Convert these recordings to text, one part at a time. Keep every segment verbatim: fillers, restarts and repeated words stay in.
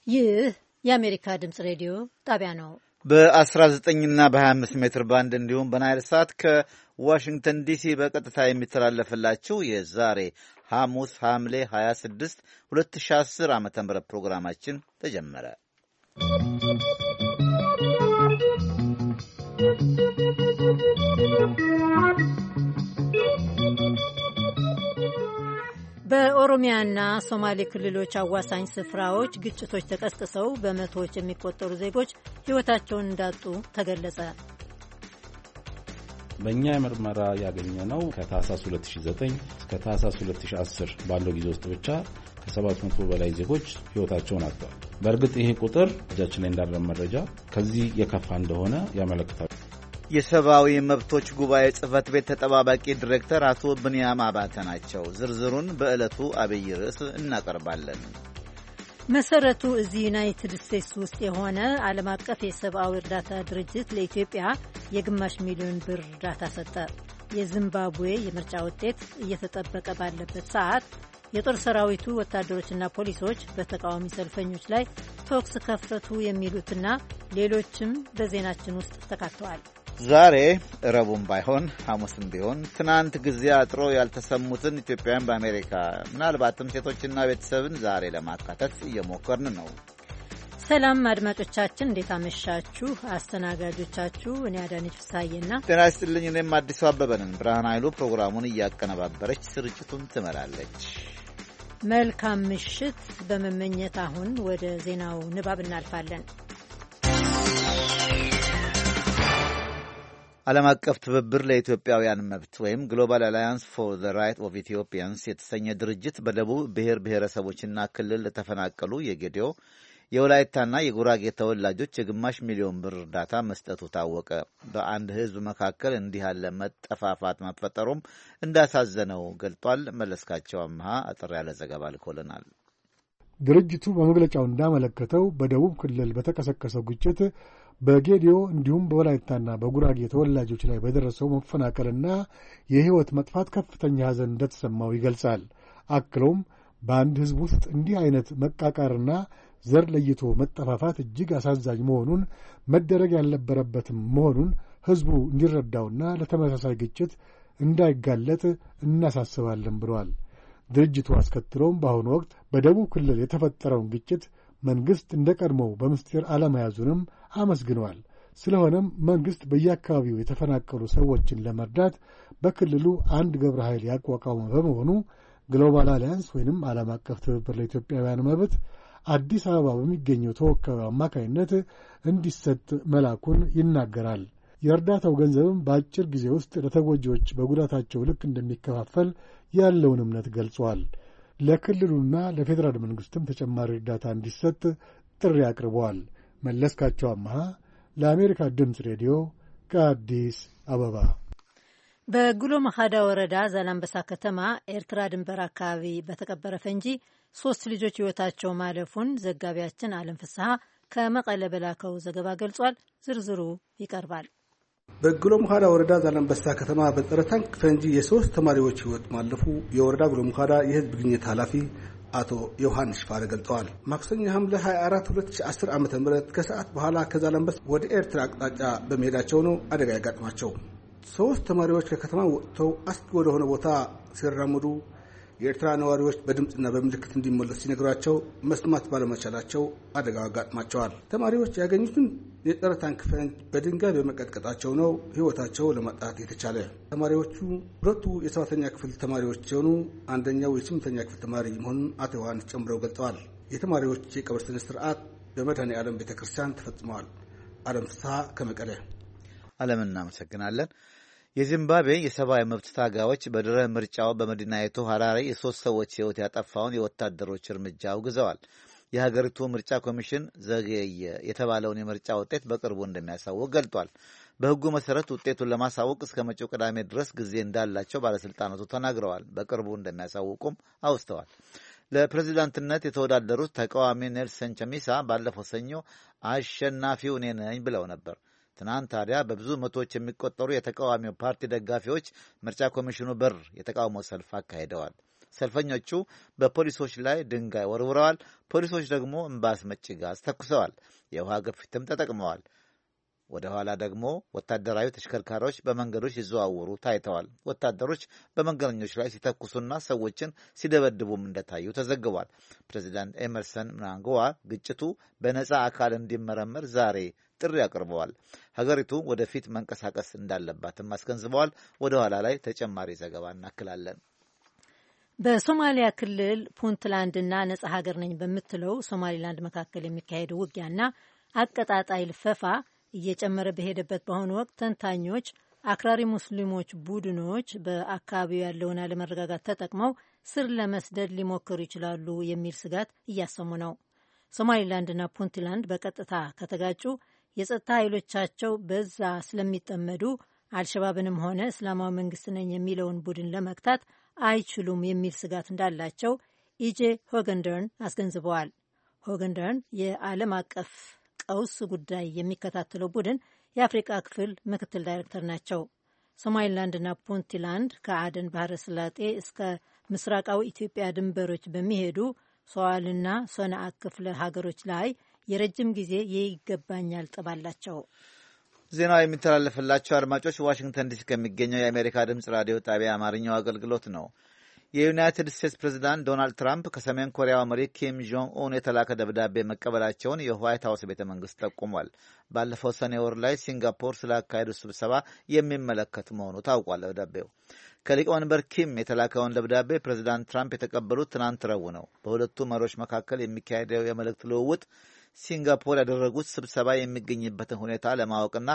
ይህ የአሜሪካ ድምጽ ሬዲዮ ጣቢያ ነው። በ19 እና በ25 ሜትር ባንድ እንዲሁም በናይል ሳት ከዋሽንግተን ዲሲ በቀጥታ የሚተላለፍላችሁ የዛሬ ሐሙስ ሐምሌ ሃያ ስድስት ሁለት ሺህ አስር ዓመተ ምህረት ፕሮግራማችን ተጀመረ። በኦሮሚያና ሶማሌ ክልሎች አዋሳኝ ስፍራዎች ግጭቶች ተቀስቅሰው በመቶዎች የሚቆጠሩ ዜጎች ሕይወታቸውን እንዳጡ ተገለጸ። በእኛ የምርመራ ያገኘነው ከታህሳስ ሁለት ሺህ ዘጠኝ እስከ ታህሳስ ሁለት ሺህ አስር ባለው ጊዜ ውስጥ ብቻ ከሰባት መቶ በላይ ዜጎች ሕይወታቸውን አጥተዋል። በእርግጥ ይሄ ቁጥር እጃችን ላይ እንዳለ መረጃ ከዚህ የከፋ እንደሆነ ያመለክታል። የሰብአዊ መብቶች ጉባኤ ጽህፈት ቤት ተጠባባቂ ዲሬክተር አቶ ብንያም አባተ ናቸው። ዝርዝሩን በዕለቱ አብይ ርዕስ እናቀርባለን። መሰረቱ እዚህ ዩናይትድ ስቴትስ ውስጥ የሆነ ዓለም አቀፍ የሰብአዊ እርዳታ ድርጅት ለኢትዮጵያ የግማሽ ሚሊዮን ብር እርዳታ ሰጠ። የዚምባብዌ የምርጫ ውጤት እየተጠበቀ ባለበት ሰዓት የጦር ሰራዊቱ ወታደሮችና ፖሊሶች በተቃዋሚ ሰልፈኞች ላይ ተኩስ ከፈቱ የሚሉትና ሌሎችም በዜናችን ውስጥ ተካተዋል። ዛሬ ረቡዕም ባይሆን ሐሙስም ቢሆን ትናንት ጊዜ አጥሮ ያልተሰሙትን ኢትዮጵያውያን በአሜሪካ ምናልባትም ሴቶችና ቤተሰብን ዛሬ ለማካተት እየሞከርን ነው። ሰላም አድማጮቻችን፣ እንዴት አመሻችሁ? አስተናጋጆቻችሁ እኔ አዳነች ፍስሐዬና ጤና ይስጥልኝ። እኔም አዲሱ አበበ ነን። ብርሃን ኃይሉ ፕሮግራሙን እያቀነባበረች ስርጭቱን ትመራለች። መልካም ምሽት በመመኘት አሁን ወደ ዜናው ንባብ እናልፋለን። ዓለም አቀፍ ትብብር ለኢትዮጵያውያን መብት ወይም ግሎባል አላያንስ ፎር ዘ ራይት ኦፍ ኢትዮጵያንስ የተሰኘ ድርጅት በደቡብ ብሔር ብሔረሰቦችና ክልል ለተፈናቀሉ የጌዴኦ የወላይታና የጉራጌ ተወላጆች የግማሽ ሚሊዮን ብር እርዳታ መስጠቱ ታወቀ። በአንድ ሕዝብ መካከል እንዲህ ያለ መጠፋፋት መፈጠሩም እንዳሳዘነው ገልጧል። መለስካቸው አምሃ አጠር ያለ ዘገባ ልኮልናል። ድርጅቱ በመግለጫው እንዳመለከተው በደቡብ ክልል በተቀሰቀሰው ግጭት በጌዲዮ እንዲሁም በወላይታና በጉራጌ ተወላጆች ላይ በደረሰው መፈናቀልና የሕይወት መጥፋት ከፍተኛ ሐዘን እንደተሰማው ይገልጻል። አክሎም በአንድ ሕዝብ ውስጥ እንዲህ አይነት መቃቃርና ዘር ለይቶ መጠፋፋት እጅግ አሳዛኝ መሆኑን መደረግ ያልነበረበትም መሆኑን ሕዝቡ እንዲረዳውና ለተመሳሳይ ግጭት እንዳይጋለጥ እናሳስባለን ብሏል። ድርጅቱ አስከትሎም በአሁኑ ወቅት በደቡብ ክልል የተፈጠረውን ግጭት መንግሥት እንደ ቀድሞው በምስጢር አለመያዙንም አመስግነዋል። ስለሆነም መንግሥት በየአካባቢው የተፈናቀሉ ሰዎችን ለመርዳት በክልሉ አንድ ግብረ ኃይል ያቋቋመ በመሆኑ ግሎባል አሊያንስ ወይንም ዓለም አቀፍ ትብብር ለኢትዮጵያውያን መብት አዲስ አበባ በሚገኘው ተወካዩ አማካይነት እንዲሰጥ መላኩን ይናገራል። የእርዳታው ገንዘብም በአጭር ጊዜ ውስጥ ለተጎጂዎች በጉዳታቸው ልክ እንደሚከፋፈል ያለውን እምነት ገልጿል። ለክልሉና ለፌዴራል መንግሥትም ተጨማሪ እርዳታ እንዲሰጥ ጥሪ አቅርበዋል። መለስካቸው አምሃ ለአሜሪካ ድምፅ ሬዲዮ ከአዲስ አበባ። በጉሎ መኻዳ ወረዳ ዛላምበሳ ከተማ ኤርትራ ድንበር አካባቢ በተቀበረ ፈንጂ ሶስት ልጆች ሕይወታቸው ማለፉን ዘጋቢያችን አለም ፍስሐ ከመቀለ በላከው ዘገባ ገልጿል። ዝርዝሩ ይቀርባል። በጉሎ መኻዳ ወረዳ ዛላምበሳ ከተማ በጸረ ታንክ ፈንጂ የሶስት ተማሪዎች ሕይወት ማለፉ የወረዳ ጉሎ መኻዳ የሕዝብ ግንኙነት ኃላፊ አቶ ዮሐንስ ፋረ ገልጸዋል። ማክሰኞ ሐምሌ ሃያ አራት ሁለት ሺህ አስር ዓመተ ምህረት ከሰዓት በኋላ ከዛላምበሳ ወደ ኤርትራ አቅጣጫ በመሄዳቸው ነው አደጋ ያጋጥማቸው። ሶስት ተማሪዎች ከከተማ ወጥተው አስጊ ወደ ሆነ ቦታ ሲራመዱ የኤርትራ ነዋሪዎች በድምፅና በምልክት እንዲመለሱ ሲነግሯቸው መስማት ባለመቻላቸው አደጋ አጋጥማቸዋል። ተማሪዎች ያገኙትን የጸረ ታንክ ፈንጅ በድንጋይ በመቀጥቀጣቸው ነው ሕይወታቸው ለማጣት የተቻለ። ተማሪዎቹ ሁለቱ የሰባተኛ ክፍል ተማሪዎች ሲሆኑ አንደኛው የስምንተኛ ክፍል ተማሪ መሆኑን አቶ ዮሐንስ ጨምረው ገልጸዋል። የተማሪዎች የቀብር ስነ ስርዓት በመድኃኔ ዓለም ቤተክርስቲያን ተፈጽመዋል። አለም ፍስሐ ከመቀለ። አለም እናመሰግናለን። የዚምባብዌ የሰብአዊ መብት ታጋዮች በድረ ምርጫው በመዲናይቱ ሐራሬ የሶስት ሰዎች ሕይወት ያጠፋውን የወታደሮች እርምጃ አውግዘዋል። የሀገሪቱ ምርጫ ኮሚሽን ዘገየ የተባለውን የምርጫ ውጤት በቅርቡ እንደሚያሳውቅ ገልጧል። በሕጉ መሰረት ውጤቱን ለማሳወቅ እስከ መጪው ቅዳሜ ድረስ ጊዜ እንዳላቸው ባለስልጣናቱ ተናግረዋል። በቅርቡ እንደሚያሳውቁም አውስተዋል። ለፕሬዚዳንትነት የተወዳደሩት ተቃዋሚ ኔልሰን ቸሚሳ ባለፈው ሰኞ አሸናፊው እኔ ነኝ ብለው ነበር። ትናንት ታዲያ በብዙ መቶዎች የሚቆጠሩ የተቃዋሚው ፓርቲ ደጋፊዎች ምርጫ ኮሚሽኑ በር የተቃውሞ ሰልፍ አካሂደዋል። ሰልፈኞቹ በፖሊሶች ላይ ድንጋይ ወርውረዋል። ፖሊሶች ደግሞ እምባ አስመጪ ጋዝ ተኩሰዋል። የውሃ ግፊትም ተጠቅመዋል። ወደ ኋላ ደግሞ ወታደራዊ ተሽከርካሪዎች በመንገዶች ሲዘዋወሩ ታይተዋል። ወታደሮች በመንገደኞች ላይ ሲተኩሱና ሰዎችን ሲደበድቡም እንደታዩ ተዘግቧል። ፕሬዚዳንት ኤመርሰን ምናንጎዋ ግጭቱ በነጻ አካል እንዲመረመር ዛሬ ጥሪ አቅርበዋል። ሀገሪቱ ወደፊት መንቀሳቀስ እንዳለባትም አስገንዝበዋል። ወደ ኋላ ላይ ተጨማሪ ዘገባ እናክላለን። በሶማሊያ ክልል ፑንትላንድና ነጻ ሀገር ነኝ በምትለው ሶማሊላንድ መካከል የሚካሄደው ውጊያና አቀጣጣይ ልፈፋ እየጨመረ በሄደበት በአሁኑ ወቅት ተንታኞች አክራሪ ሙስሊሞች ቡድኖች በአካባቢው ያለውን አለመረጋጋት ተጠቅመው ስር ለመስደድ ሊሞክሩ ይችላሉ የሚል ስጋት እያሰሙ ነው። ሶማሊላንድና ፑንትላንድ በቀጥታ ከተጋጩ የጸጥታ ኃይሎቻቸው በዛ ስለሚጠመዱ አልሸባብንም ሆነ እስላማዊ መንግስት ነኝ የሚለውን ቡድን ለመግታት አይችሉም የሚል ስጋት እንዳላቸው ኢጄ ሆገንደርን አስገንዝበዋል። ሆገንደርን የዓለም አቀፍ ቀውስ ጉዳይ የሚከታተለው ቡድን የአፍሪቃ ክፍል ምክትል ዳይሬክተር ናቸው። ሶማሊላንድና ፑንትላንድ ከአደን ባህረ ሰላጤ እስከ ምስራቃዊ ኢትዮጵያ ድንበሮች በሚሄዱ ሶዋልና ሶናአ ክፍለ ሀገሮች ላይ የረጅም ጊዜ ይገባኛል ጠብ አላቸው። ዜናው የሚተላለፍላቸው አድማጮች ዋሽንግተን ዲሲ ከሚገኘው የአሜሪካ ድምጽ ራዲዮ ጣቢያ አማርኛው አገልግሎት ነው። የዩናይትድ ስቴትስ ፕሬዝዳንት ዶናልድ ትራምፕ ከሰሜን ኮሪያው መሪ ኪም ጆንግ ኡን የተላከ ደብዳቤ መቀበላቸውን የዋይት ሀውስ ቤተ መንግስት ጠቁሟል። ባለፈው ሰኔ ወር ላይ ሲንጋፖር ስላካሄዱ ስብሰባ የሚመለከት መሆኑ ታውቋል። ደብዳቤው ከሊቀመንበር ኪም የተላከውን ደብዳቤ ፕሬዝዳንት ትራምፕ የተቀበሉት ትናንት ረቡዕ ነው። በሁለቱ መሪዎች መካከል የሚካሄደው የመልእክት ልውውጥ ሲንጋፖር ያደረጉት ስብሰባ የሚገኝበትን ሁኔታ ለማወቅና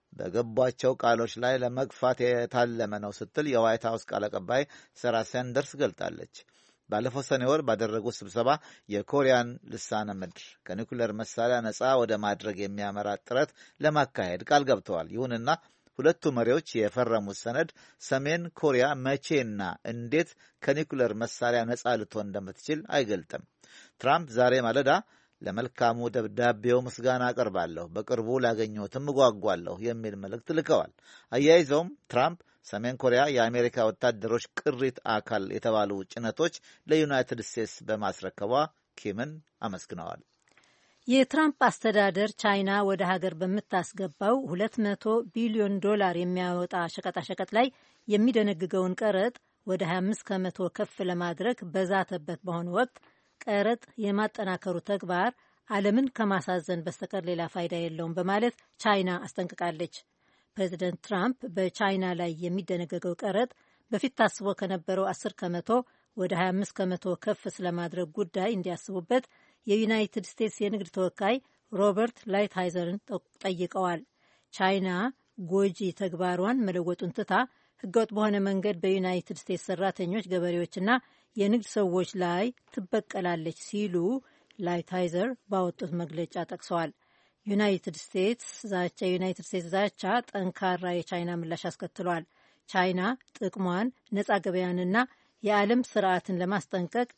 በገቧቸው ቃሎች ላይ ለመግፋት የታለመ ነው ስትል የዋይት ሀውስ ቃል አቀባይ ሰራ ሳንደርስ ገልጣለች። ባለፈው ሰኔ ወር ባደረጉት ስብሰባ የኮሪያን ልሳነ ምድር ከኒኩሌር መሳሪያ ነፃ ወደ ማድረግ የሚያመራ ጥረት ለማካሄድ ቃል ገብተዋል። ይሁንና ሁለቱ መሪዎች የፈረሙት ሰነድ ሰሜን ኮሪያ መቼና እንዴት ከኒኩሌር መሳሪያ ነፃ ልትሆን እንደምትችል አይገልጥም። ትራምፕ ዛሬ ማለዳ ለመልካሙ ደብዳቤው ምስጋና አቀርባለሁ፣ በቅርቡ ላገኘሁትም እጓጓለሁ የሚል መልእክት ልከዋል። አያይዘውም ትራምፕ ሰሜን ኮሪያ የአሜሪካ ወታደሮች ቅሪት አካል የተባሉ ጭነቶች ለዩናይትድ ስቴትስ በማስረከቧ ኪምን አመስግነዋል። የትራምፕ አስተዳደር ቻይና ወደ ሀገር በምታስገባው ሁለት መቶ ቢሊዮን ዶላር የሚያወጣ ሸቀጣሸቀጥ ላይ የሚደነግገውን ቀረጥ ወደ ሀያ አምስት ከመቶ ከፍ ለማድረግ በዛተበት በአሁኑ ወቅት ቀረጥ የማጠናከሩ ተግባር ዓለምን ከማሳዘን በስተቀር ሌላ ፋይዳ የለውም በማለት ቻይና አስጠንቅቃለች። ፕሬዚደንት ትራምፕ በቻይና ላይ የሚደነገገው ቀረጥ በፊት ታስቦ ከነበረው አስር ከመቶ ወደ ሀያ አምስት ከመቶ ከፍ ስለማድረግ ጉዳይ እንዲያስቡበት የዩናይትድ ስቴትስ የንግድ ተወካይ ሮበርት ላይትሃይዘርን ጠይቀዋል። ቻይና ጎጂ ተግባሯን መለወጡን ትታ ህገወጥ በሆነ መንገድ በዩናይትድ ስቴትስ ሰራተኞች፣ ገበሬዎችና የንግድ ሰዎች ላይ ትበቀላለች ሲሉ ላይትሃይዘር ባወጡት መግለጫ ጠቅሰዋል። ዩናይትድ ስቴትስ ዛቻ የዩናይትድ ስቴትስ ዛቻ ጠንካራ የቻይና ምላሽ አስከትሏል። ቻይና ጥቅሟን፣ ነጻ ገበያንና የዓለም ስርዓትን ለማስጠንቀቅ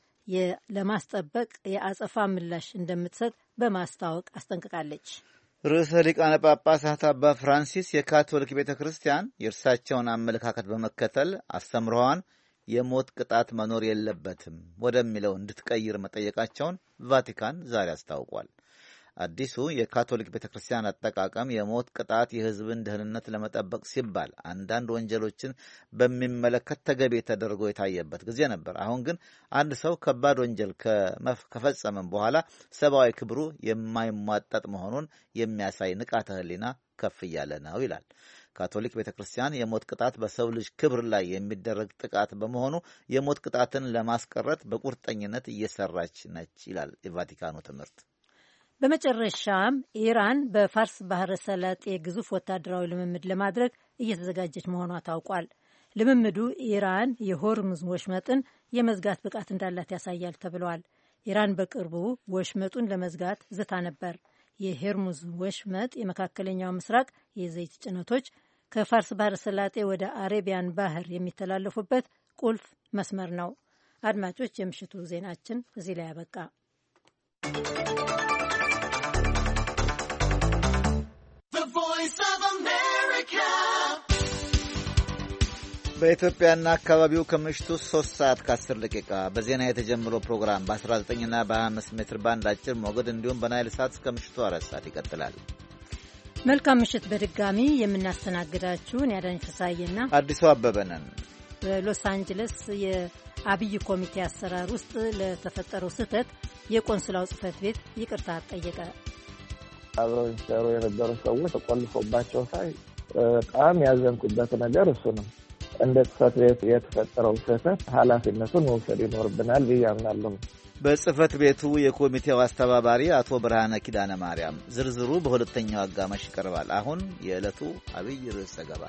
ለማስጠበቅ የአጸፋ ምላሽ እንደምትሰጥ በማስታወቅ አስጠንቅቃለች። ርዕሰ ሊቃነ ጳጳሳት አባ ፍራንሲስ የካቶሊክ ቤተ ክርስቲያን የእርሳቸውን አመለካከት በመከተል አስተምሮዋን የሞት ቅጣት መኖር የለበትም ወደሚለው እንድትቀይር መጠየቃቸውን ቫቲካን ዛሬ አስታውቋል። አዲሱ የካቶሊክ ቤተ ክርስቲያን አጠቃቀም የሞት ቅጣት የሕዝብን ደህንነት ለመጠበቅ ሲባል አንዳንድ ወንጀሎችን በሚመለከት ተገቢ ተደርጎ የታየበት ጊዜ ነበር። አሁን ግን አንድ ሰው ከባድ ወንጀል ከፈጸመም በኋላ ሰብአዊ ክብሩ የማይሟጠጥ መሆኑን የሚያሳይ ንቃተ ሕሊና ከፍ እያለ ነው ይላል። ካቶሊክ ቤተ ክርስቲያን የሞት ቅጣት በሰው ልጅ ክብር ላይ የሚደረግ ጥቃት በመሆኑ የሞት ቅጣትን ለማስቀረት በቁርጠኝነት እየሰራች ነች ይላል የቫቲካኑ ትምህርት። በመጨረሻም ኢራን በፋርስ ባህረ ሰላጤ ግዙፍ ወታደራዊ ልምምድ ለማድረግ እየተዘጋጀች መሆኗ ታውቋል። ልምምዱ ኢራን የሆርሙዝ ወሽመጥን የመዝጋት ብቃት እንዳላት ያሳያል ተብሏል። ኢራን በቅርቡ ወሽመጡን ለመዝጋት ዝታ ነበር። የሆርሙዝ ወሽመጥ የመካከለኛው ምስራቅ የዘይት ጭነቶች ከፋርስ ባህረ ሰላጤ ወደ አሬቢያን ባህር የሚተላለፉበት ቁልፍ መስመር ነው። አድማጮች፣ የምሽቱ ዜናችን እዚህ ላይ ያበቃ። በኢትዮጵያና አካባቢው ከምሽቱ ሶስት ሰዓት ከአስር ደቂቃ በዜና የተጀመረው ፕሮግራም በ19 እና በ25 ሜትር ባንድ አጭር ሞገድ እንዲሁም በናይል ሳት እስከ ምሽቱ አራት ሰዓት ይቀጥላል። መልካም ምሽት። በድጋሚ የምናስተናግዳችሁን ያዳኝ ፍሳዬና አዲሱ አበበ ነን። በሎስ አንጀለስ የአብይ ኮሚቴ አሰራር ውስጥ ለተፈጠረው ስህተት የቆንስላው ጽሕፈት ቤት ይቅርታ ጠየቀ። አብረው ሲሰሩ የነበሩ ሰዎች ተቆልፎባቸው ሳይ በጣም ያዘንኩበት ነገር እሱ ነው። እንደ ጽሕፈት ቤት የተፈጠረው ስህተት ኃላፊነቱን መውሰድ ይኖርብናል ብዬ አምናለሁ። በጽሕፈት ቤቱ የኮሚቴው አስተባባሪ አቶ ብርሃነ ኪዳነ ማርያም። ዝርዝሩ በሁለተኛው አጋማሽ ይቀርባል። አሁን የዕለቱ አብይ ርዕስ ዘገባ።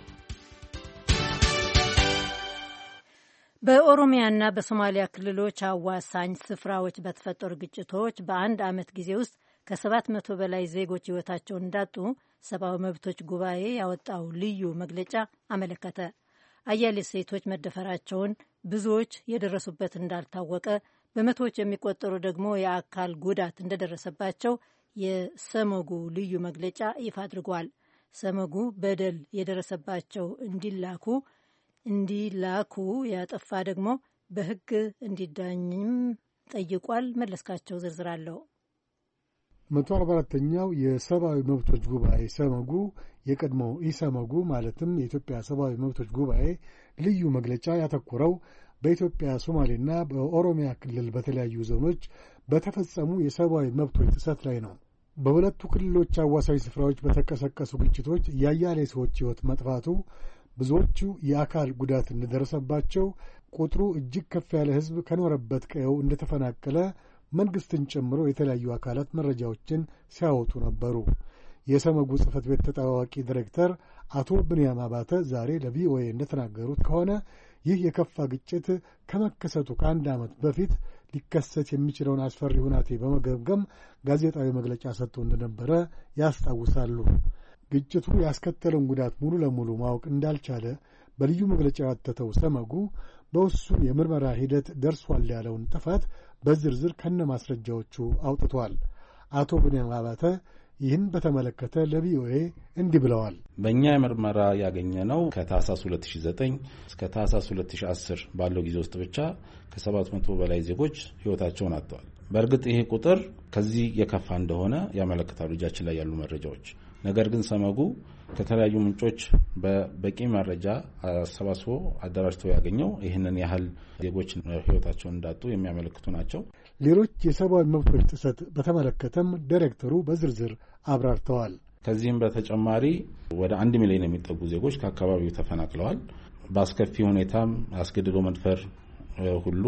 በኦሮሚያና በሶማሊያ ክልሎች አዋሳኝ ስፍራዎች በተፈጠሩ ግጭቶች በአንድ ዓመት ጊዜ ውስጥ ከሰባት መቶ በላይ ዜጎች ሕይወታቸውን እንዳጡ ሰብአዊ መብቶች ጉባኤ ያወጣው ልዩ መግለጫ አመለከተ። አያሌ ሴቶች መደፈራቸውን፣ ብዙዎች የደረሱበት እንዳልታወቀ፣ በመቶዎች የሚቆጠሩ ደግሞ የአካል ጉዳት እንደደረሰባቸው የሰመጉ ልዩ መግለጫ ይፋ አድርጓል። ሰመጉ በደል የደረሰባቸው እንዲላኩ እንዲላኩ ያጠፋ ደግሞ በሕግ እንዲዳኝም ጠይቋል። መለስካቸው ዝርዝር አለው። መቶ አርባ አራተኛው የሰብአዊ መብቶች ጉባኤ ሰመጉ የቀድሞው ኢሰመጉ ማለትም የኢትዮጵያ ሰብአዊ መብቶች ጉባኤ ልዩ መግለጫ ያተኮረው በኢትዮጵያ ሶማሌና በኦሮሚያ ክልል በተለያዩ ዞኖች በተፈጸሙ የሰብአዊ መብቶች ጥሰት ላይ ነው። በሁለቱ ክልሎች አዋሳኝ ስፍራዎች በተቀሰቀሱ ግጭቶች የአያሌ ሰዎች ሕይወት መጥፋቱ፣ ብዙዎቹ የአካል ጉዳት እንደደረሰባቸው፣ ቁጥሩ እጅግ ከፍ ያለ ሕዝብ ከኖረበት ቀየው እንደተፈናቀለ መንግሥትን ጨምሮ የተለያዩ አካላት መረጃዎችን ሲያወጡ ነበሩ። የሰመጉ ጽሕፈት ቤት ተጠባባቂ ዲሬክተር አቶ ብንያም አባተ ዛሬ ለቪኦኤ እንደተናገሩት ከሆነ ይህ የከፋ ግጭት ከመከሰቱ ከአንድ ዓመት በፊት ሊከሰት የሚችለውን አስፈሪ ሁናቴ በመገምገም ጋዜጣዊ መግለጫ ሰጥቶ እንደነበረ ያስታውሳሉ። ግጭቱ ያስከተለውን ጉዳት ሙሉ ለሙሉ ማወቅ እንዳልቻለ በልዩ መግለጫ ያተተው ሰመጉ በውሱን የምርመራ ሂደት ደርሷል ያለውን ጥፋት በዝርዝር ከነ ማስረጃዎቹ አውጥቷል። አቶ ብንያም አባተ ይህን በተመለከተ ለቪኦኤ እንዲህ ብለዋል። በእኛ የምርመራ ያገኘነው ከታህሳስ ሁለት ሺህ ዘጠኝ እስከ ታህሳስ ሁለት ሺህ አስር ባለው ጊዜ ውስጥ ብቻ ከሰባት መቶ በላይ ዜጎች ሕይወታቸውን አጥተዋል። በእርግጥ ይሄ ቁጥር ከዚህ የከፋ እንደሆነ ያመለክታሉ እጃችን ላይ ያሉ መረጃዎች። ነገር ግን ሰመጉ ከተለያዩ ምንጮች በበቂ መረጃ አሰባስቦ አደራጅቶ ያገኘው ይህንን ያህል ዜጎች ሕይወታቸውን እንዳጡ የሚያመለክቱ ናቸው። ሌሎች የሰብአዊ መብቶች ጥሰት በተመለከተም ዳይሬክተሩ በዝርዝር አብራርተዋል። ከዚህም በተጨማሪ ወደ አንድ ሚሊዮን የሚጠጉ ዜጎች ከአካባቢው ተፈናቅለዋል። በአስከፊ ሁኔታም አስገድዶ መድፈር ሁሉ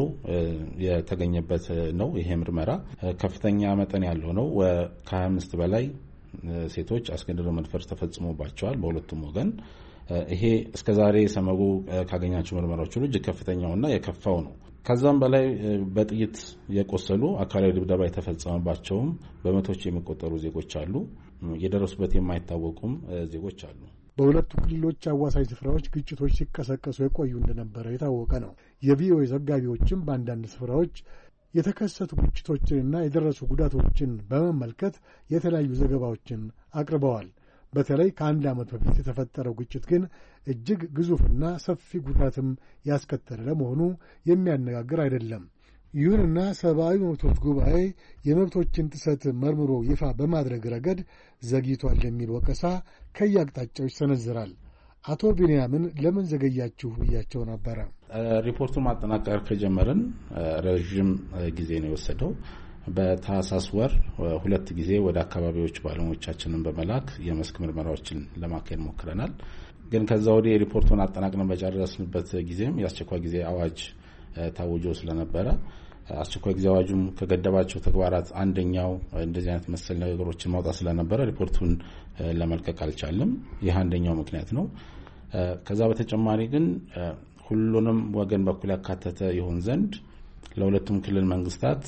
የተገኘበት ነው። ይሄ ምርመራ ከፍተኛ መጠን ያለው ነው። ከሀያ አምስት በላይ ሴቶች አስገድዶ መድፈር ተፈጽሞባቸዋል በሁለቱም ወገን። ይሄ እስከዛሬ ሰመጉ ካገኛቸው ምርመራዎች ሁሉ እጅግ ከፍተኛውና የከፋው ነው። ከዛም በላይ በጥይት የቆሰሉ አካላዊ ድብደባ የተፈጸመባቸውም በመቶዎች የሚቆጠሩ ዜጎች አሉ። የደረሱበት የማይታወቁም ዜጎች አሉ። በሁለቱ ክልሎች አዋሳኝ ስፍራዎች ግጭቶች ሲቀሰቀሱ የቆዩ እንደነበረ የታወቀ ነው። የቪኦኤ ዘጋቢዎችም በአንዳንድ ስፍራዎች የተከሰቱ ግጭቶችንና የደረሱ ጉዳቶችን በመመልከት የተለያዩ ዘገባዎችን አቅርበዋል። በተለይ ከአንድ ዓመት በፊት የተፈጠረው ግጭት ግን እጅግ ግዙፍና ሰፊ ጉዳትም ያስከተለ ለመሆኑ የሚያነጋግር አይደለም። ይሁንና ሰብአዊ መብቶች ጉባኤ የመብቶችን ጥሰት መርምሮ ይፋ በማድረግ ረገድ ዘግይቷል የሚል ወቀሳ ከየአቅጣጫው ይሰነዝራል። አቶ ቢንያምን ለምን ዘገያችሁ ብያቸው ነበረ። ሪፖርቱን ማጠናቀር ከጀመርን ረዥም ጊዜ ነው የወሰደው። በታህሳስ ወር ሁለት ጊዜ ወደ አካባቢዎች ባለሙያዎቻችንን በመላክ የመስክ ምርመራዎችን ለማካሄድ ሞክረናል። ግን ከዛ ወዲህ ሪፖርቱን አጠናቅረን በጨረስንበት ጊዜም የአስቸኳይ ጊዜ አዋጅ ታውጆ ስለነበረ አስቸኳይ ጊዜ አዋጁም ከገደባቸው ተግባራት አንደኛው እንደዚህ አይነት መሰል ነገሮችን ማውጣት ስለነበረ ሪፖርቱን ለመልቀቅ አልቻለም። ይህ አንደኛው ምክንያት ነው። ከዛ በተጨማሪ ግን ሁሉንም ወገን በኩል ያካተተ ይሆን ዘንድ ለሁለቱም ክልል መንግስታት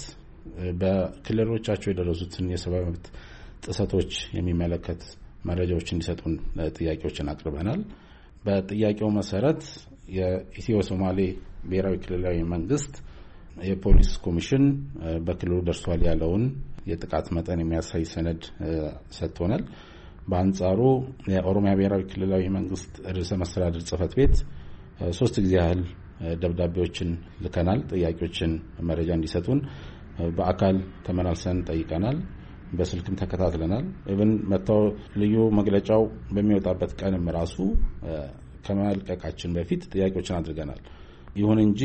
በክልሎቻቸው የደረሱትን የሰብአዊ መብት ጥሰቶች የሚመለከት መረጃዎች እንዲሰጡን ጥያቄዎችን አቅርበናል። በጥያቄው መሰረት የኢትዮ ሶማሌ ብሔራዊ ክልላዊ መንግስት የፖሊስ ኮሚሽን በክልሉ ደርሷል ያለውን የጥቃት መጠን የሚያሳይ ሰነድ ሰጥቶናል። በአንጻሩ የኦሮሚያ ብሔራዊ ክልላዊ መንግስት ርዕሰ መስተዳድር ጽሕፈት ቤት ሶስት ጊዜ ያህል ደብዳቤዎችን ልከናል። ጥያቄዎችን መረጃ እንዲሰጡን በአካል ተመላልሰን ጠይቀናል። በስልክም ተከታትለናል። ኢቭን መጣው ልዩ መግለጫው በሚወጣበት ቀንም ራሱ ከመልቀቃችን በፊት ጥያቄዎችን አድርገናል። ይሁን እንጂ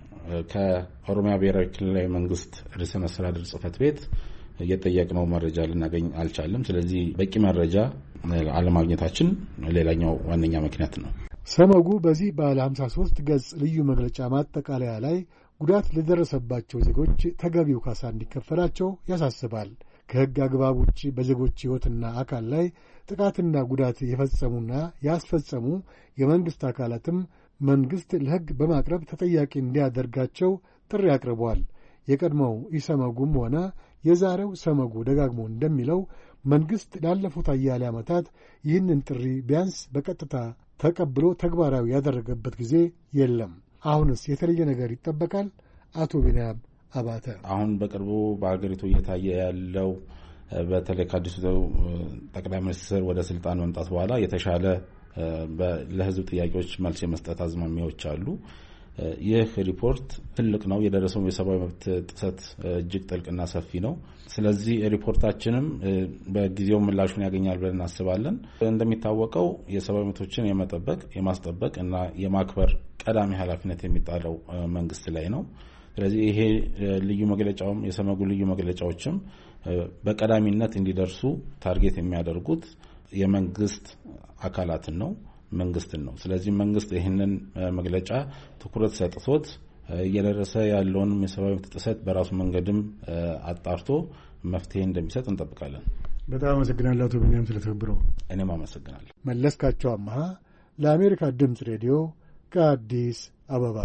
ከኦሮሚያ ብሔራዊ ክልላዊ መንግስት ርዕሰ መስተዳድር ጽሕፈት ቤት የጠየቅነው መረጃ ልናገኝ አልቻለም። ስለዚህ በቂ መረጃ አለማግኘታችን ሌላኛው ዋነኛ ምክንያት ነው። ሰመጉ በዚህ ባለ ሃምሳ ሶስት ገጽ ልዩ መግለጫ ማጠቃለያ ላይ ጉዳት ለደረሰባቸው ዜጎች ተገቢው ካሳ እንዲከፈላቸው ያሳስባል። ከሕግ አግባብ ውጭ በዜጎች ሕይወትና አካል ላይ ጥቃትና ጉዳት የፈጸሙና ያስፈጸሙ የመንግሥት አካላትም መንግሥት ለሕግ በማቅረብ ተጠያቂ እንዲያደርጋቸው ጥሪ አቅርበዋል። የቀድሞው ኢሰመጉም ሆነ የዛሬው ሰመጉ ደጋግሞ እንደሚለው መንግሥት ላለፉት አያሌ ዓመታት ይህንን ጥሪ ቢያንስ በቀጥታ ተቀብሎ ተግባራዊ ያደረገበት ጊዜ የለም። አሁንስ የተለየ ነገር ይጠበቃል? አቶ ቢንያም አባተ አሁን በቅርቡ በአገሪቱ እየታየ ያለው በተለይ ከአዲሱ ጠቅላይ ሚኒስትር ወደ ስልጣን መምጣት በኋላ የተሻለ ለሕዝብ ጥያቄዎች መልስ የመስጠት አዝማሚያዎች አሉ። ይህ ሪፖርት ትልቅ ነው። የደረሰው የሰብአዊ መብት ጥሰት እጅግ ጥልቅና ሰፊ ነው። ስለዚህ ሪፖርታችንም በጊዜው ምላሹን ያገኛል ብለን እናስባለን። እንደሚታወቀው የሰብአዊ መብቶችን የመጠበቅ የማስጠበቅ እና የማክበር ቀዳሚ ኃላፊነት የሚጣለው መንግስት ላይ ነው። ስለዚህ ይሄ ልዩ መግለጫውም የሰመጉ ልዩ መግለጫዎችም በቀዳሚነት እንዲደርሱ ታርጌት የሚያደርጉት የመንግስት አካላትን ነው መንግስትን ነው። ስለዚህ መንግስት ይህንን መግለጫ ትኩረት ሰጥቶት እየደረሰ ያለውን የሰብአዊ መብት ጥሰት በራሱ መንገድም አጣርቶ መፍትሄ እንደሚሰጥ እንጠብቃለን። በጣም አመሰግናለሁ አቶ ቢንያም ስለተከበረው። እኔም አመሰግናለሁ። መለስካቸው አማሃ ለአሜሪካ ድምጽ ሬዲዮ ከአዲስ አበባ።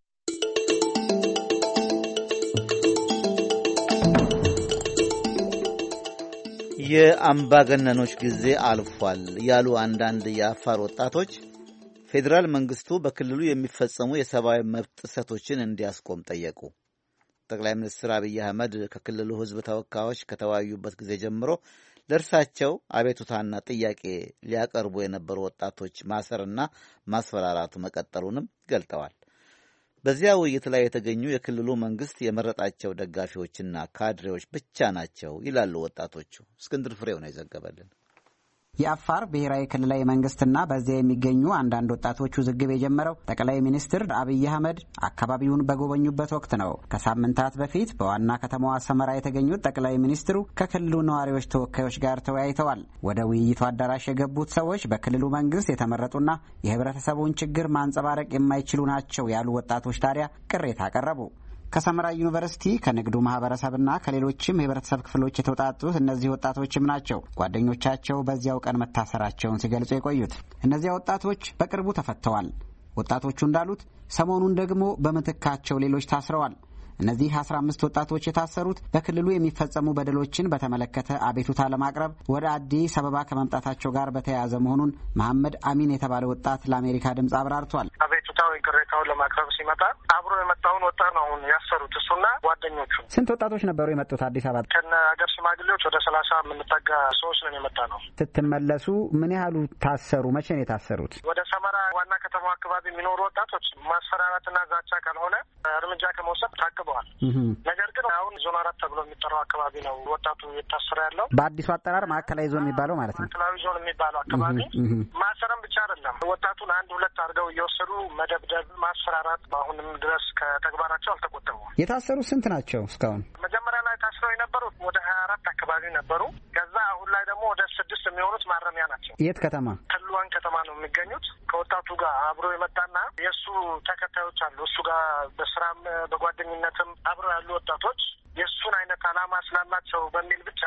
የአምባገነኖች ጊዜ አልፏል ያሉ አንዳንድ የአፋር ወጣቶች ፌዴራል መንግስቱ በክልሉ የሚፈጸሙ የሰብአዊ መብት ጥሰቶችን እንዲያስቆም ጠየቁ። ጠቅላይ ሚኒስትር አብይ አህመድ ከክልሉ ሕዝብ ተወካዮች ከተወያዩበት ጊዜ ጀምሮ ለእርሳቸው አቤቱታና ጥያቄ ሊያቀርቡ የነበሩ ወጣቶች ማሰርና ማስፈራራቱ መቀጠሉንም ገልጠዋል። በዚያ ውይይት ላይ የተገኙ የክልሉ መንግስት የመረጣቸው ደጋፊዎችና ካድሬዎች ብቻ ናቸው ይላሉ ወጣቶቹ። እስክንድር ፍሬው ነው የዘገበልን። የአፋር ብሔራዊ ክልላዊ መንግስትና በዚያ የሚገኙ አንዳንድ ወጣቶች ውዝግብ የጀመረው ጠቅላይ ሚኒስትር አብይ አህመድ አካባቢውን በጎበኙበት ወቅት ነው። ከሳምንታት በፊት በዋና ከተማዋ ሰመራ የተገኙት ጠቅላይ ሚኒስትሩ ከክልሉ ነዋሪዎች ተወካዮች ጋር ተወያይተዋል። ወደ ውይይቱ አዳራሽ የገቡት ሰዎች በክልሉ መንግስት የተመረጡና የህብረተሰቡን ችግር ማንጸባረቅ የማይችሉ ናቸው ያሉ ወጣቶች ታዲያ ቅሬታ አቀረቡ። ከሰመራ ዩኒቨርሲቲ ከንግዱ ማህበረሰብና ከሌሎችም የህብረተሰብ ክፍሎች የተውጣጡት እነዚህ ወጣቶችም ናቸው ጓደኞቻቸው በዚያው ቀን መታሰራቸውን ሲገልጹ የቆዩት። እነዚያ ወጣቶች በቅርቡ ተፈተዋል። ወጣቶቹ እንዳሉት ሰሞኑን ደግሞ በምትካቸው ሌሎች ታስረዋል። እነዚህ አስራ አምስት ወጣቶች የታሰሩት በክልሉ የሚፈጸሙ በደሎችን በተመለከተ አቤቱታ ለማቅረብ ወደ አዲስ አበባ ከመምጣታቸው ጋር በተያያዘ መሆኑን መሐመድ አሚን የተባለ ወጣት ለአሜሪካ ድምፅ አብራርቷል። አቤቱታው ቅሬታውን ለማቅረብ ሲመጣ አብሮ የመጣውን ወጣት ነው አሁን ያሰሩት፣ እሱና ጓደኞቹ። ስንት ወጣቶች ነበሩ የመጡት አዲስ አበባ? ከነ ሀገር ሽማግሌዎች ወደ ሰላሳ የምንጠጋ ሰዎች ነን የመጣ ነው። ስትመለሱ ምን ያህሉ ታሰሩ? መቼ ነው የታሰሩት? ወደ ሰመራ ዋና ከተማው አካባቢ የሚኖሩ ወጣቶች ማስፈራራትና ዛቻ ካልሆነ እርምጃ ከመውሰድ ታቅበዋል። ነገር ግን አሁን ዞን አራት ተብሎ የሚጠራው አካባቢ ነው ወጣቱ የታሰረ ያለው። በአዲሱ አጠራር ማዕከላዊ ዞን የሚባለው ማለት ነው። ማዕከላዊ ዞን የሚባለው አካባቢ ማሰረም ብቻ አይደለም፣ ወጣቱን አንድ ሁለት አድርገው እየወሰዱ መደብደብ፣ ማስፈራራት አሁንም ድረስ ከተግባራቸው አልተቆጠቡም። የታሰሩ ስንት ናቸው እስካሁን? መጀመሪያ ላይ ታስረው የነበሩት ወደ ሀያ አራት አካባቢ ነበሩ። ከዛ አሁን ላይ ደግሞ ወደ ስድስት የሚሆኑት ማረሚያ ናቸው። የት ከተማ? ተልዋን ከተማ ነው የሚገኙት። ከወጣቱ ጋር አብሮ የመጣና የእሱ ተከታዮች አሉ። እሱ ጋር በስራም በጓደኝነትም አብረው ያሉ ወጣቶች የእሱን አይነት አላማ ስላላቸው በሚል ብቻ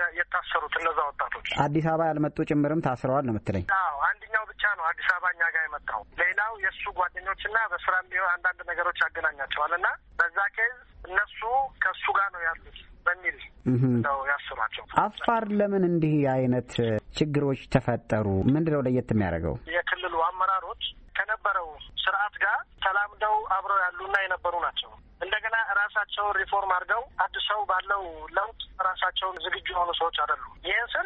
የታሰሩት እነዛ ወጣቶች። አዲስ አበባ ያልመጡ ጭምርም ታስረዋል ነው የምትለኝ? አዎ፣ አንደኛው ብቻ ነው አዲስ አበባ እኛ ጋር የመጣው። ሌላው የእሱ ጓደኞችና በስራም ቢሆን አንዳንድ ነገሮች ያገናኛቸዋል እና በዛ ኬዝ እነሱ ከእሱ ጋር ነው ያሉት በሚል ነው ያስሯቸው። አፋር ለምን እንዲህ አይነት ችግሮች ተፈጠሩ? ምንድነው ለየት የሚያደርገው? የክልሉ አመራሮች ከነበረው ስርዓት ጋር ተላምደው አብረው ያሉና የነበሩ ናቸው። እንደገና ራሳ ራሳቸው ሪፎርም አድርገው አድሰው ባለው ለውጥ ራሳቸውን ዝግጁ የሆኑ ሰዎች አይደሉም። ይህን ስል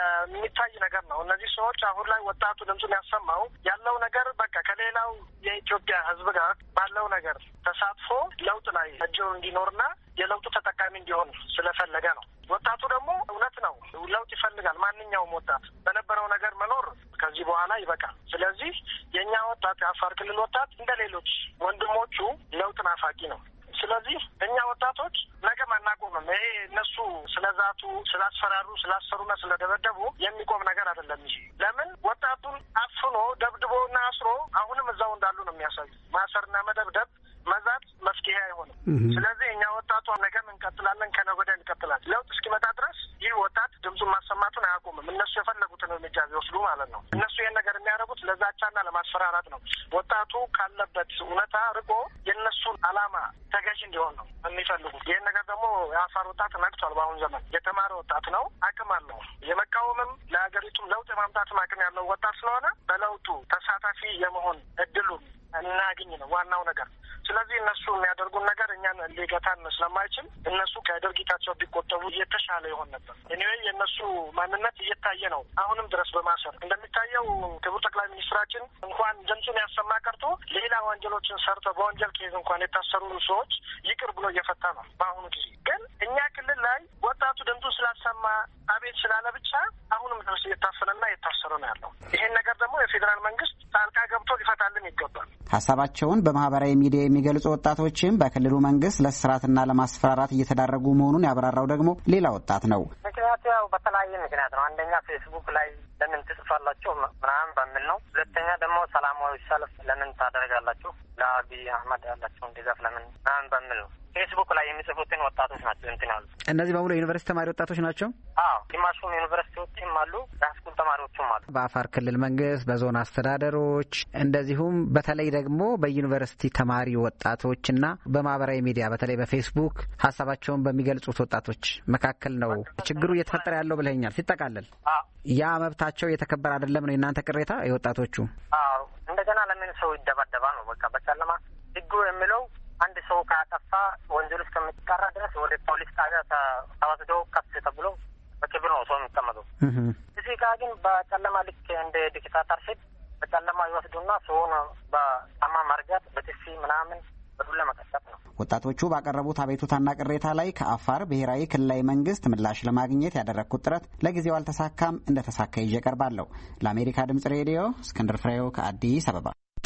የሚታይ ነገር ነው። እነዚህ ሰዎች አሁን ላይ ወጣቱ ድምፁን ያሰማው ያለው ነገር በቃ ከሌላው የኢትዮጵያ ሕዝብ ጋር ባለው ነገር ተሳትፎ ለውጥ ላይ እጅው እንዲኖርና የለውጡ ተጠቃሚ እንዲሆን ስለፈለገ ነው። ወጣቱ ደግሞ እውነት ነው ለውጥ ይፈልጋል። ማንኛውም ወጣት በነበረው ነገር መኖር ከዚህ በኋላ ይበቃል። ስለዚህ የእኛ ወጣት የአፋር ክልል ወጣት እንደ ሌሎች ወንድሞቹ ለውጥ ናፋቂ ነው። ስለዚህ እኛ ወጣቶች ነገም አናቆምም። ይሄ እነሱ ስለዛቱ፣ ስላስፈራሩ፣ ስላሰሩና ስለደበደቡ የሚቆም ነገር አይደለም። ይሄ ለምን ወጣቱን አፍኖ ደብድቦና አስሮ አሁንም እዛው እንዳሉ ነው የሚያሳዩ። ማሰርና መደብደብ መዛት መፍትሄ አይሆንም። ስለዚህ እኛ ወጣቱ ነገም እንቀጥላለን፣ ከነገ ወዲያ እንቀጥላለን። ለውጥ እስኪመጣ ድረስ ይህ ወጣት ድምፁን ማሰማቱን አያቆምም። እነሱ የፈለጉትን እርምጃ ቢወስዱ ማለት ነው። እነሱ ይህን ነገር የሚያደርጉት ለዛቻና ለማስፈራራት ነው። ወጣቱ ካለበት እውነታ ርቆ የእነሱን ዓላማ ተገዥ እንዲሆን ነው የሚፈልጉት። ይህን ነገር ደግሞ የአፋር ወጣት ነቅቷል። በአሁኑ ዘመን የተማረ ወጣት ነው፣ አቅም አለው። የመቃወምም ለሀገሪቱም ለውጥ የማምጣትም አቅም ያለው ወጣት ስለሆነ በለውጡ ተሳታፊ የመሆን እድሉን እናገኝ ነው ዋናው ነገር። ስለዚህ እነሱ የሚያደርጉን ነገር እኛን ሊገታን ስለማይችል እነሱ ከድርጊታቸው ቢቆጠቡ እየተሻለ ይሆን ነበር። ኤኒዌይ የእነሱ ማንነት እየታየ ነው አሁንም ድረስ በማሰር እንደሚታየው። ክቡር ጠቅላይ ሚኒስትራችን እንኳን ድምፁን ያሰማ ቀርቶ ሌላ ወንጀሎችን ሰርተው በወንጀል ኬዝ እንኳን የታሰሩ ሰዎች ይቅር ብሎ እየፈታ ነው በአሁኑ ጊዜ። ግን እኛ ክልል ላይ ወጣቱ ድምፁን ስላሰማ አቤት ስላለ ብቻ አሁንም ድረስ እየታፈነና እየታሰረ ነው ያለው። ይሄን ነገር ደግሞ የፌዴራል መንግስት ጣልቃ ገብቶ ሊፈታልን ይገባል። ሀሳባቸውን በማህበራዊ ሚዲያ የሚገልጹ ወጣቶችም በክልሉ መንግስት ለስራትና ለማስፈራራት እየተዳረጉ መሆኑን ያብራራው ደግሞ ሌላ ወጣት ነው። ምክንያቱ ያው በተለያየ ምክንያት ነው። አንደኛ ፌስቡክ ላይ ለምን ትጽፋላችሁ ምናምን በሚል ነው። ሁለተኛ ደግሞ ሰላማዊ ሰልፍ ለምን ታደርጋላችሁ፣ ለአብይ አህመድ ያላችሁን ድጋፍ ለምን ምናምን በሚል ነው። ፌስቡክ ላይ የሚጽፉትን ወጣቶች ናቸው እንትን ያሉት። እነዚህ በሙሉ ዩኒቨርሲቲ ተማሪ ወጣቶች ናቸው። አዎ ግማሹም ዩኒቨርሲቲዎችም አሉ፣ ሃይስኩል ተማሪዎችም አሉ። በአፋር ክልል መንግስት፣ በዞን አስተዳደሮች እንደዚሁም በተለይ ደግሞ በዩኒቨርሲቲ ተማሪ ወጣቶችና በማህበራዊ ሚዲያ በተለይ በፌስቡክ ሀሳባቸውን በሚገልጹት ወጣቶች መካከል ነው ችግሩ እየተፈጠረ ያለው ብለኛል። ሲጠቃለል ያ መብታቸው እየተከበረ አይደለም ነው የእናንተ ቅሬታ የወጣቶቹ? አዎ እንደገና ለምን ሰው ይደባደባል ነው በቃ በጨለማ ህጉ የሚለው አንድ ሰው ካጠፋ ወንጀል እስከሚጣራ ድረስ ወደ ፖሊስ ጣቢያ ተወስዶ ከፍ ተብሎ በክብር ነው ሰው የሚቀመጠው። እዚህ ጋር ግን በጨለማ ልክ እንደ ዲክታተርሺፕ በጨለማ ይወስዱና ሰውን በጣማ ማርጋት፣ በጥፊ ምናምን በዱላ መቀጣት ነው። ወጣቶቹ ባቀረቡት አቤቱታና ቅሬታ ላይ ከአፋር ብሔራዊ ክልላዊ መንግስት ምላሽ ለማግኘት ያደረግኩት ጥረት ለጊዜው አልተሳካም። እንደተሳካ ይዤ እቀርባለሁ። ለአሜሪካ ድምጽ ሬዲዮ እስክንድር ፍሬው ከአዲስ አበባ።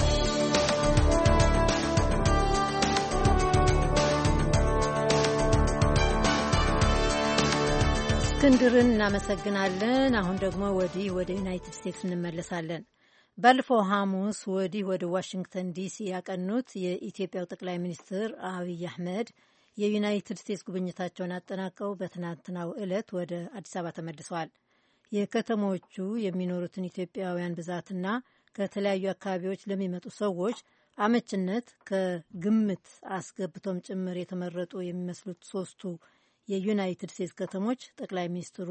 እስክንድርን እናመሰግናለን። አሁን ደግሞ ወዲህ ወደ ዩናይትድ ስቴትስ እንመለሳለን። ባለፈው ሐሙስ ወዲህ ወደ ዋሽንግተን ዲሲ ያቀኑት የኢትዮጵያው ጠቅላይ ሚኒስትር አብይ አህመድ የዩናይትድ ስቴትስ ጉብኝታቸውን አጠናቀው በትናንትናው ዕለት ወደ አዲስ አበባ ተመልሰዋል። የከተሞቹ የሚኖሩትን ኢትዮጵያውያን ብዛትና ከተለያዩ አካባቢዎች ለሚመጡ ሰዎች አመችነት ከግምት አስገብቶም ጭምር የተመረጡ የሚመስሉት ሶስቱ የዩናይትድ ስቴትስ ከተሞች ጠቅላይ ሚኒስትሩ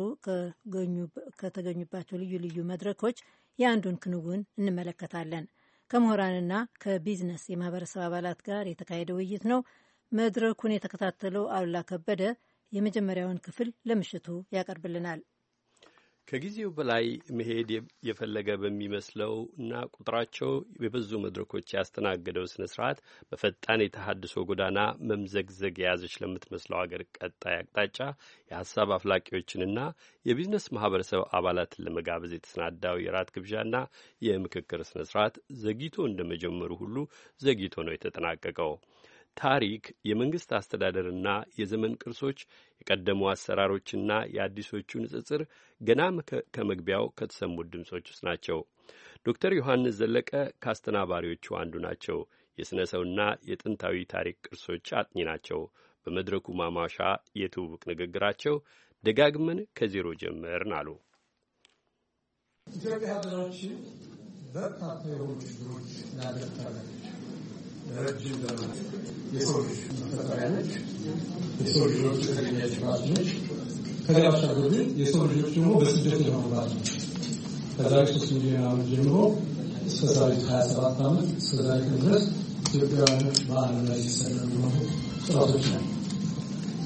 ከተገኙባቸው ልዩ ልዩ መድረኮች የአንዱን ክንውን እንመለከታለን። ከምሁራንና ከቢዝነስ የማህበረሰብ አባላት ጋር የተካሄደ ውይይት ነው። መድረኩን የተከታተለው አሉላ ከበደ የመጀመሪያውን ክፍል ለምሽቱ ያቀርብልናል። ከጊዜው በላይ መሄድ የፈለገ በሚመስለው እና ቁጥራቸው የበዙ መድረኮች ያስተናገደው ስነ ስርዓት በፈጣን የተሃድሶ ጎዳና መምዘግዘግ የያዘች ለምትመስለው ሀገር ቀጣይ አቅጣጫ የሀሳብ አፍላቂዎችንና የቢዝነስ ማህበረሰብ አባላትን ለመጋበዝ የተሰናዳው የራት ግብዣና የምክክር ስነ ስርዓት ዘግይቶ እንደመጀመሩ ሁሉ ዘግይቶ ነው የተጠናቀቀው። ታሪክ፣ የመንግስት አስተዳደርና የዘመን ቅርሶች፣ የቀደሙ አሰራሮችና የአዲሶቹ ንጽጽር ገና ከመግቢያው ከተሰሙት ድምጾች ውስጥ ናቸው። ዶክተር ዮሐንስ ዘለቀ ከአስተናባሪዎቹ አንዱ ናቸው። የሥነ ሰውና የጥንታዊ ታሪክ ቅርሶች አጥኚ ናቸው። በመድረኩ ማማሻ የትውውቅ ንግግራቸው ደጋግመን ከዜሮ ጀመርን አሉ። ኢትዮጵያ ሀገራችን በርካታ የሆኑ ችግሮች ያደርታለች። ረጅም ዘመን የሰው ልጅ መፈጠሪያ ነች። የሰው ልጆች የተገኘችባት ነች። ከዚያ ባሻገር ግን የሰው ልጆች ደግሞ በስደት የሆኑባት ነች። ከዛሬ ሶስት ሚሊዮን ዓመት ጀምሮ እስከ ዛሬ ሀያ ሰባት ዓመት እስከ ዛሬ ድረስ ኢትዮጵያውያኖች በዓለም ላይ ሲሰለሉ የሆኑ ጥረቶች ነው።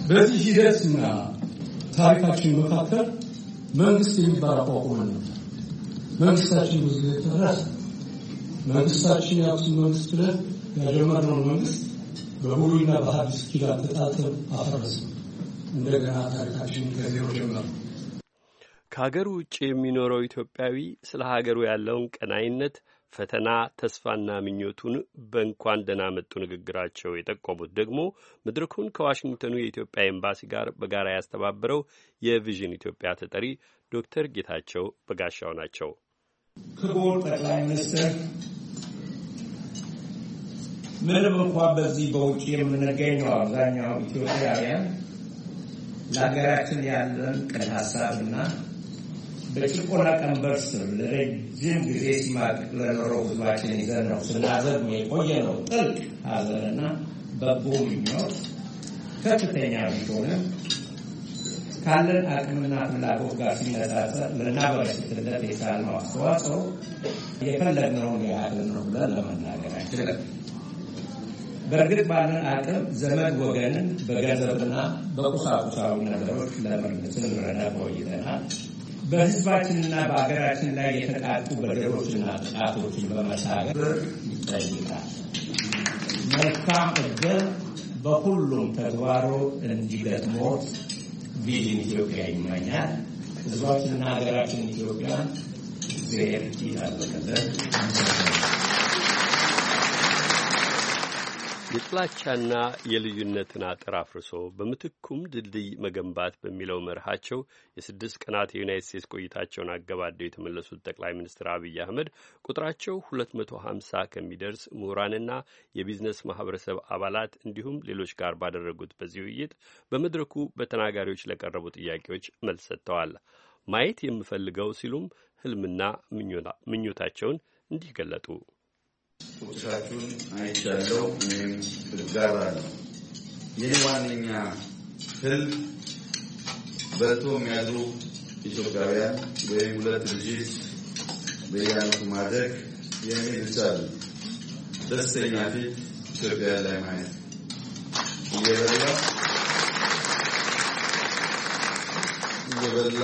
በዚህ ሂደትና ታሪካችን መካከል መንግስት የሚባል አቋቁመን ነው። መንግስታችን ብዙ ተራስ መንግስታችን ያው መንግስት ብለ ያጀመረው መንግስት በሙሉና በሐዲስ ኪዳን ተጣጣም አፈረሰ። እንደገና ታሪካችን ከዜሮ ጀመረ። ከሀገሩ ውጭ የሚኖረው ኢትዮጵያዊ ስለ ሀገሩ ያለውን ቀናይነት፣ ፈተና፣ ተስፋና ምኞቱን በእንኳን ደህና መጡ ንግግራቸው የጠቆሙት ደግሞ መድረኩን ከዋሽንግተኑ የኢትዮጵያ ኤምባሲ ጋር በጋራ ያስተባበረው የቪዥን ኢትዮጵያ ተጠሪ ዶክተር ጌታቸው በጋሻው ናቸው። ክቡር ጠቅላይ ሚኒስትር፣ ምንም እንኳን በዚህ በውጭ የምንገኘው አብዛኛው ኢትዮጵያውያን ለሀገራችን ያለን ቅን ሀሳብና በጭቆና ቀንበር ስር ለረጅም ጊዜ ሲማቅቅ ለኖረው ሕዝባችን ይዘን ነው ስናዘግም የቆየነው ጥልቅ ሀዘንና በጎ ምኞት ከፍተኛ ቢሆንም ካለን አቅምና ፍላጎት ጋር ሲነጻጸር ልናበረክትለት የቻልነው አስተዋጽኦ የፈለግነውን ያህል ነው ብለን ለመናገር አንችልም። በእርግጥ ባለን አቅም ዘመድ ወገንን በገንዘብና በቁሳቁሳዊ ነገሮች ለመርዳት ስንረዳ ቆይተናል። በህዝባችንና በአገራችን ላይ የተቃጡ በደሎችና ጥቃቶችን በመታገል ይጠይቃል። መልካም ዕድል በሁሉም ተግባሮ እንዲገጥሞት ቪዥን ኢትዮጵያ ይመኛል። ህዝባችንና ሀገራችን ኢትዮጵያን ዜር ይጠብቅልን። የጥላቻና የልዩነትን አጥር አፍርሶ በምትኩም ድልድይ መገንባት በሚለው መርሃቸው የስድስት ቀናት የዩናይት ስቴትስ ቆይታቸውን አገባደው የተመለሱት ጠቅላይ ሚኒስትር አብይ አህመድ ቁጥራቸው ሁለት መቶ ሀምሳ ከሚደርስ ምሁራንና የቢዝነስ ማህበረሰብ አባላት እንዲሁም ሌሎች ጋር ባደረጉት በዚህ ውይይት በመድረኩ በተናጋሪዎች ለቀረቡ ጥያቄዎች መልስ ሰጥተዋል። ማየት የምፈልገው ሲሉም ህልምና ምኞታቸውን እንዲህ ገለጡ። ቁጥራችሁን አይቻለሁ፣ እኔም እጋራለሁ። የኔ ዋነኛ ህልም በልቶ የሚያድሩ ኢትዮጵያውያን ወይም ሁለት ልጆች በየዓመቱ ማድረግ የሚል ብቻ ነው። ደስተኛ ፊት ኢትዮጵያ ላይ ማየት እየበላ እየበላ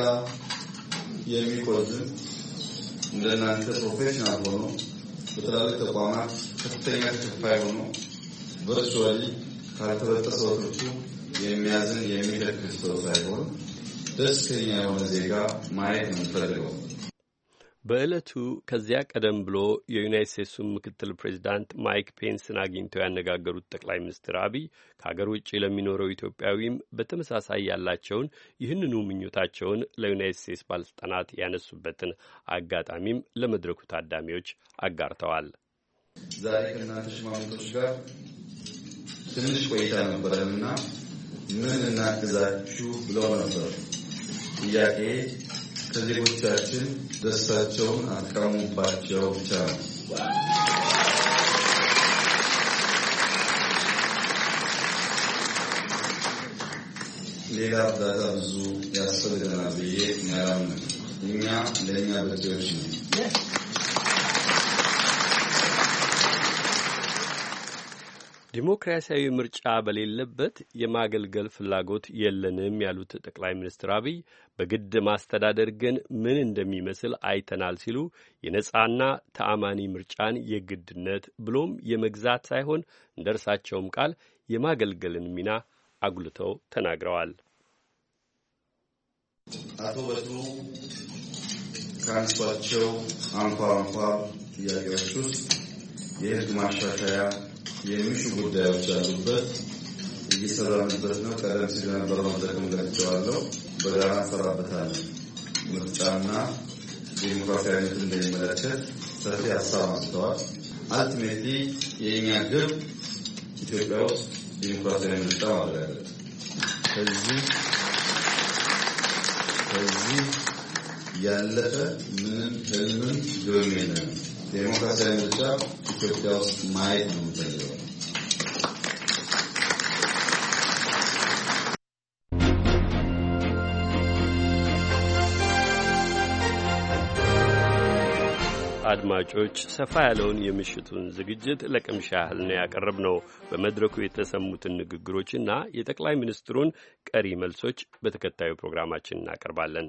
የሚቆዝም እንደናንተ ፕሮፌሽናል ሆኖ በትላልቅ ተቋማት ከፍተኛ ተከፋይ ሆኖ ቨርቹዋሊ ካልተበጠሰ ወጥቶ የሚያዝን የሚደክስ ሰው ሳይሆን ደስተኛ የሆነ ዜጋ ማየት ነው የምፈልገው። በዕለቱ ከዚያ ቀደም ብሎ የዩናይት ስቴትሱ ምክትል ፕሬዚዳንት ማይክ ፔንስን አግኝተው ያነጋገሩት ጠቅላይ ሚኒስትር አብይ ከሀገር ውጭ ለሚኖረው ኢትዮጵያዊም በተመሳሳይ ያላቸውን ይህንኑ ምኞታቸውን ለዩናይት ስቴትስ ባለስልጣናት ያነሱበትን አጋጣሚም ለመድረኩ ታዳሚዎች አጋርተዋል። ዛሬ ከእናንተ ሽማምንቶች ጋር ትንሽ ቆይታ ነበረንና ምን እናግዛችሁ ብለው ነበር። ጥያቄ ከዜጎቻችን ደስታቸውን አትቃሙባቸው ብቻ ነው። ሌላ እርዳታ ብዙ ያስፈልገናል ብዬ ያላምን እኛ ለእኛ በዚዎች ነው። ዲሞክራሲያዊ ምርጫ በሌለበት የማገልገል ፍላጎት የለንም ያሉት ጠቅላይ ሚኒስትር አብይ በግድ ማስተዳደር ግን ምን እንደሚመስል አይተናል ሲሉ የነጻና ተአማኒ ምርጫን የግድነት ብሎም የመግዛት ሳይሆን እንደ እርሳቸውም ቃል የማገልገልን ሚና አጉልተው ተናግረዋል። አቶ በትሩ ካነሷቸው አንኳር አንኳር ጥያቄዎች ውስጥ የህግ ማሻሻያ የሚሹ ጉዳዮች አሉበት። እየሰራንበት ነው። ቀደም ሲል የነበረው መድረክም ገልጸዋለሁ። በጋራ እንሰራበታለን። ምርጫና ዲሞክራሲያዊነት እንደሚመለከት ሰፊ ሀሳብ አንስተዋል። አልቲሜትሊ የእኛ ግብ ኢትዮጵያ ውስጥ ዲሞክራሲያዊ ምርጫ ማድረግ ከዚህ ከዚህ ያለፈ ምንም ህልምም ግብም የለም። ዴሞክራሲያዊ ምርጫ ኢትዮጵያ ውስጥ ማየት ነው የምፈልገው። አድማጮች ሰፋ ያለውን የምሽቱን ዝግጅት ለቅምሻ ያህል ነው ያቀረብነው። በመድረኩ የተሰሙትን ንግግሮችና የጠቅላይ ሚኒስትሩን ቀሪ መልሶች በተከታዩ ፕሮግራማችን እናቀርባለን።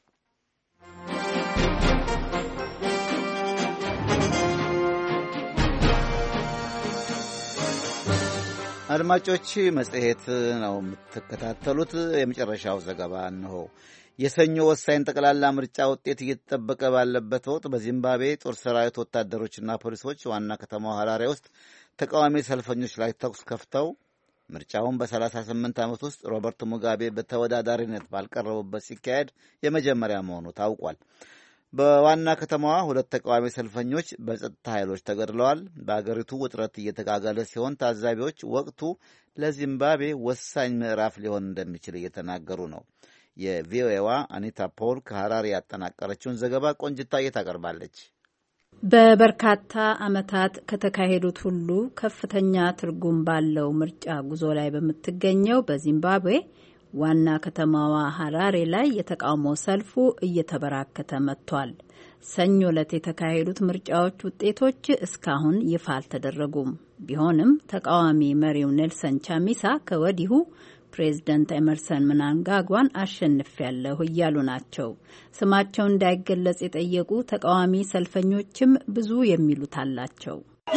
አድማጮች መጽሔት ነው የምትከታተሉት። የመጨረሻው ዘገባ እንሆ። የሰኞ ወሳኝ ጠቅላላ ምርጫ ውጤት እየተጠበቀ ባለበት ወቅት በዚምባብዌ ጦር ሰራዊት ወታደሮችና ፖሊሶች ዋና ከተማው ሐራሬ ውስጥ ተቃዋሚ ሰልፈኞች ላይ ተኩስ ከፍተው ምርጫውን በሰላሳ ስምንት ዓመት ውስጥ ሮበርት ሙጋቤ በተወዳዳሪነት ባልቀረቡበት ሲካሄድ የመጀመሪያ መሆኑ ታውቋል። በዋና ከተማዋ ሁለት ተቃዋሚ ሰልፈኞች በጸጥታ ኃይሎች ተገድለዋል። በአገሪቱ ውጥረት እየተጋጋለ ሲሆን ታዛቢዎች ወቅቱ ለዚምባብዌ ወሳኝ ምዕራፍ ሊሆን እንደሚችል እየተናገሩ ነው። የቪኦኤዋ አኒታ ፖል ከሐራሪ ያጠናቀረችውን ዘገባ ቆንጅታዬ ታቀርባለች። በበርካታ ዓመታት ከተካሄዱት ሁሉ ከፍተኛ ትርጉም ባለው ምርጫ ጉዞ ላይ በምትገኘው በዚምባብዌ ዋና ከተማዋ ሐራሬ ላይ የተቃውሞ ሰልፉ እየተበራከተ መጥቷል። ሰኞ ዕለት የተካሄዱት ምርጫዎች ውጤቶች እስካሁን ይፋ አልተደረጉም። ቢሆንም ተቃዋሚ መሪው ኔልሰን ቻሚሳ ከወዲሁ ፕሬዝደንት ኤመርሰን ምናንጋጓን አሸንፊያለሁ እያሉ ናቸው። ስማቸው እንዳይገለጽ የጠየቁ ተቃዋሚ ሰልፈኞችም ብዙ የሚሉት አላቸው።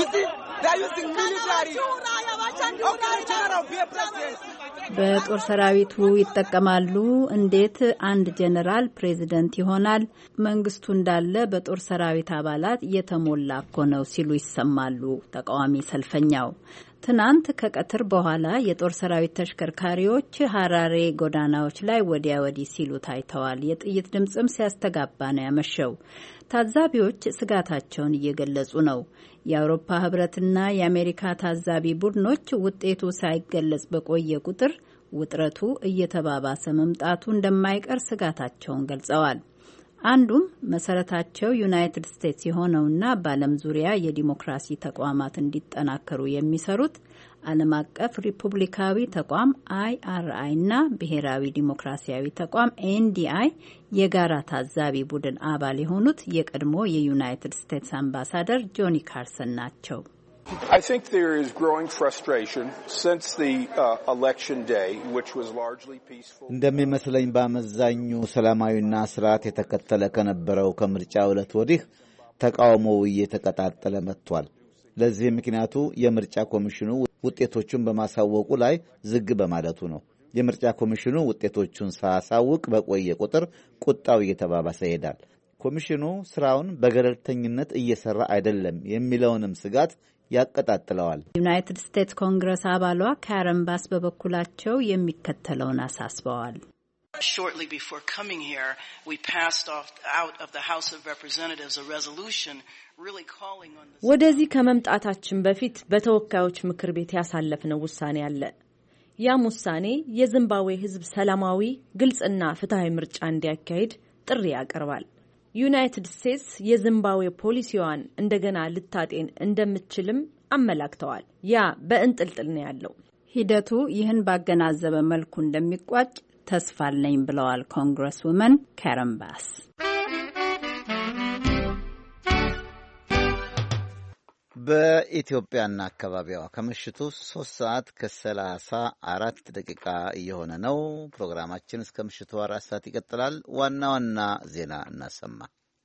በጦር ሰራዊቱ ይጠቀማሉ። እንዴት አንድ ጄኔራል ፕሬዝደንት ይሆናል? መንግስቱ እንዳለ በጦር ሰራዊት አባላት የተሞላ እኮ ነው ሲሉ ይሰማሉ ተቃዋሚ ሰልፈኛው። ትናንት ከቀትር በኋላ የጦር ሰራዊት ተሽከርካሪዎች ሐራሬ ጎዳናዎች ላይ ወዲያ ወዲህ ሲሉ ታይተዋል። የጥይት ድምጽም ሲያስተጋባ ነው ያመሸው። ታዛቢዎች ስጋታቸውን እየገለጹ ነው። የአውሮፓ ህብረትና የአሜሪካ ታዛቢ ቡድኖች ውጤቱ ሳይገለጽ በቆየ ቁጥር ውጥረቱ እየተባባሰ መምጣቱ እንደማይቀር ስጋታቸውን ገልጸዋል። አንዱም መሰረታቸው ዩናይትድ ስቴትስ የሆነውና በዓለም ዙሪያ የዲሞክራሲ ተቋማት እንዲጠናከሩ የሚሰሩት ዓለም አቀፍ ሪፑብሊካዊ ተቋም አይ አር አይ እና ብሔራዊ ዲሞክራሲያዊ ተቋም ኤን ዲ አይ የጋራ ታዛቢ ቡድን አባል የሆኑት የቀድሞ የዩናይትድ ስቴትስ አምባሳደር ጆኒ ካርሰን ናቸው። I think there is growing frustration since the uh, election day, which was largely peaceful. እንደሚመስለኝ በአመዛኙ ሰላማዊና ስርዓት የተከተለ ከነበረው ከምርጫ ዕለት ወዲህ ተቃውሞው እየተቀጣጠለ መጥቷል። ለዚህ ምክንያቱ የምርጫ ኮሚሽኑ ውጤቶቹን በማሳወቁ ላይ ዝግ በማለቱ ነው። የምርጫ ኮሚሽኑ ውጤቶቹን ሳያሳውቅ በቆየ ቁጥር ቁጣው እየተባባሰ ይሄዳል። ኮሚሽኑ ስራውን በገለልተኝነት እየሰራ አይደለም የሚለውንም ስጋት ያቀጣጥለዋል። ዩናይትድ ስቴትስ ኮንግረስ አባሏ ካረን ባስ በበኩላቸው የሚከተለውን አሳስበዋል። Shortly before coming here, we passed off out of the House of Representatives a resolution really calling on the ወደዚህ ከመምጣታችን በፊት በተወካዮች ምክር ቤት ያሳለፍነው ውሳኔ አለ። ያም ውሳኔ የዚምባብዌ ሕዝብ ሰላማዊ፣ ግልጽና ፍትሃዊ ምርጫ እንዲያካሂድ ጥሪ ያቀርባል። ዩናይትድ ስቴትስ የዚምባብዌ ፖሊሲዋን እንደገና ልታጤን እንደምትችልም አመላክተዋል። ያ በእንጥልጥል ነው ያለው። ሂደቱ ይህን ባገናዘበ መልኩ እንደሚቋጭ ተስፋ አለኝ ብለዋል ኮንግረስ ውመን ካረን ባስ። በኢትዮጵያና አካባቢዋ ከምሽቱ ሶስት ሰዓት ከሰላሳ አራት ደቂቃ እየሆነ ነው። ፕሮግራማችን እስከ ምሽቱ አራት ሰዓት ይቀጥላል። ዋና ዋና ዜና እናሰማ።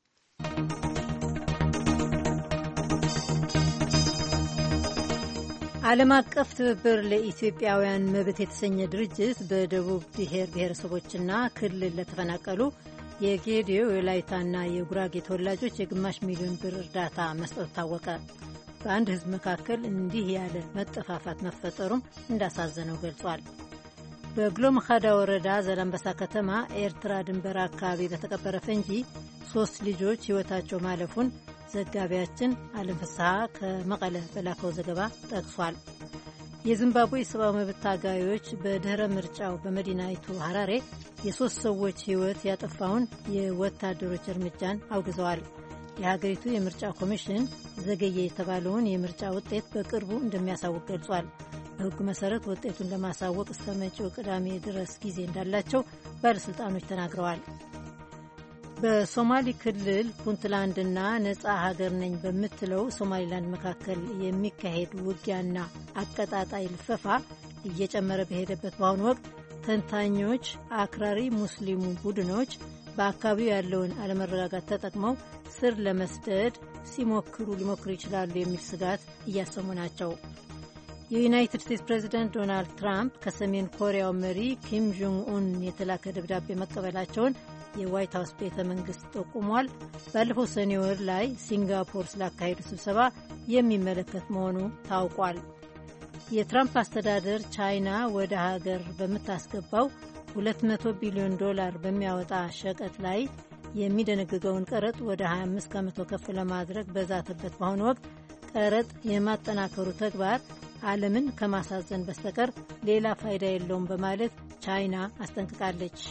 ዓለም አቀፍ ትብብር ለኢትዮጵያውያን መብት የተሰኘ ድርጅት በደቡብ ብሔር ብሔረሰቦችና ክልል ለተፈናቀሉ የጌዲዮ የወላይታና የጉራጌ ተወላጆች የግማሽ ሚሊዮን ብር እርዳታ መስጠቱ ታወቀ። በአንድ ሕዝብ መካከል እንዲህ ያለ መጠፋፋት መፈጠሩም እንዳሳዘነው ገልጿል። በግሎ መኻዳ ወረዳ ዘላንበሳ ከተማ ኤርትራ ድንበር አካባቢ በተቀበረ ፈንጂ ሶስት ልጆች ሕይወታቸው ማለፉን ዘጋቢያችን አለም ፍስሐ ከመቀለ በላከው ዘገባ ጠቅሷል። የዚምባብዌ ሰብአዊ መብት ታጋዮች በድህረ ምርጫው በመዲናይቱ ሐራሬ የሶስት ሰዎች ሕይወት ያጠፋውን የወታደሮች እርምጃን አውግዘዋል። የሀገሪቱ የምርጫ ኮሚሽን ዘገየ የተባለውን የምርጫ ውጤት በቅርቡ እንደሚያሳውቅ ገልጿል። በሕጉ መሰረት ውጤቱን ለማሳወቅ እስከ መጪው ቅዳሜ ድረስ ጊዜ እንዳላቸው ባለሥልጣኖች ተናግረዋል። በሶማሌ ክልል ፑንትላንድና ነጻ ሀገር ነኝ በምትለው ሶማሊላንድ መካከል የሚካሄድ ውጊያና አቀጣጣይ ልፈፋ እየጨመረ በሄደበት በአሁኑ ወቅት ተንታኞች አክራሪ ሙስሊሙ ቡድኖች በአካባቢው ያለውን አለመረጋጋት ተጠቅመው ስር ለመስደድ ሲሞክሩ ሊሞክሩ ይችላሉ የሚል ስጋት እያሰሙ ናቸው። የዩናይትድ ስቴትስ ፕሬዚደንት ዶናልድ ትራምፕ ከሰሜን ኮሪያው መሪ ኪም ጆንግ ኡን የተላከ ደብዳቤ መቀበላቸውን የዋይት ሀውስ ቤተ መንግስት ጠቁሟል። ባለፈው ሰኔ ወር ላይ ሲንጋፖር ስላካሄዱ ስብሰባ የሚመለከት መሆኑ ታውቋል። የትራምፕ አስተዳደር ቻይና ወደ ሀገር በምታስገባው ሁለት መቶ ቢሊዮን ዶላር በሚያወጣ ሸቀጥ ላይ የሚደነግገውን ቀረጥ ወደ ሀያ አምስት ከመቶ ከፍ ለማድረግ በዛተበት በአሁኑ ወቅት ቀረጥ የማጠናከሩ ተግባር ዓለምን ከማሳዘን በስተቀር ሌላ ፋይዳ የለውም በማለት ቻይና አስጠንቅቃለች።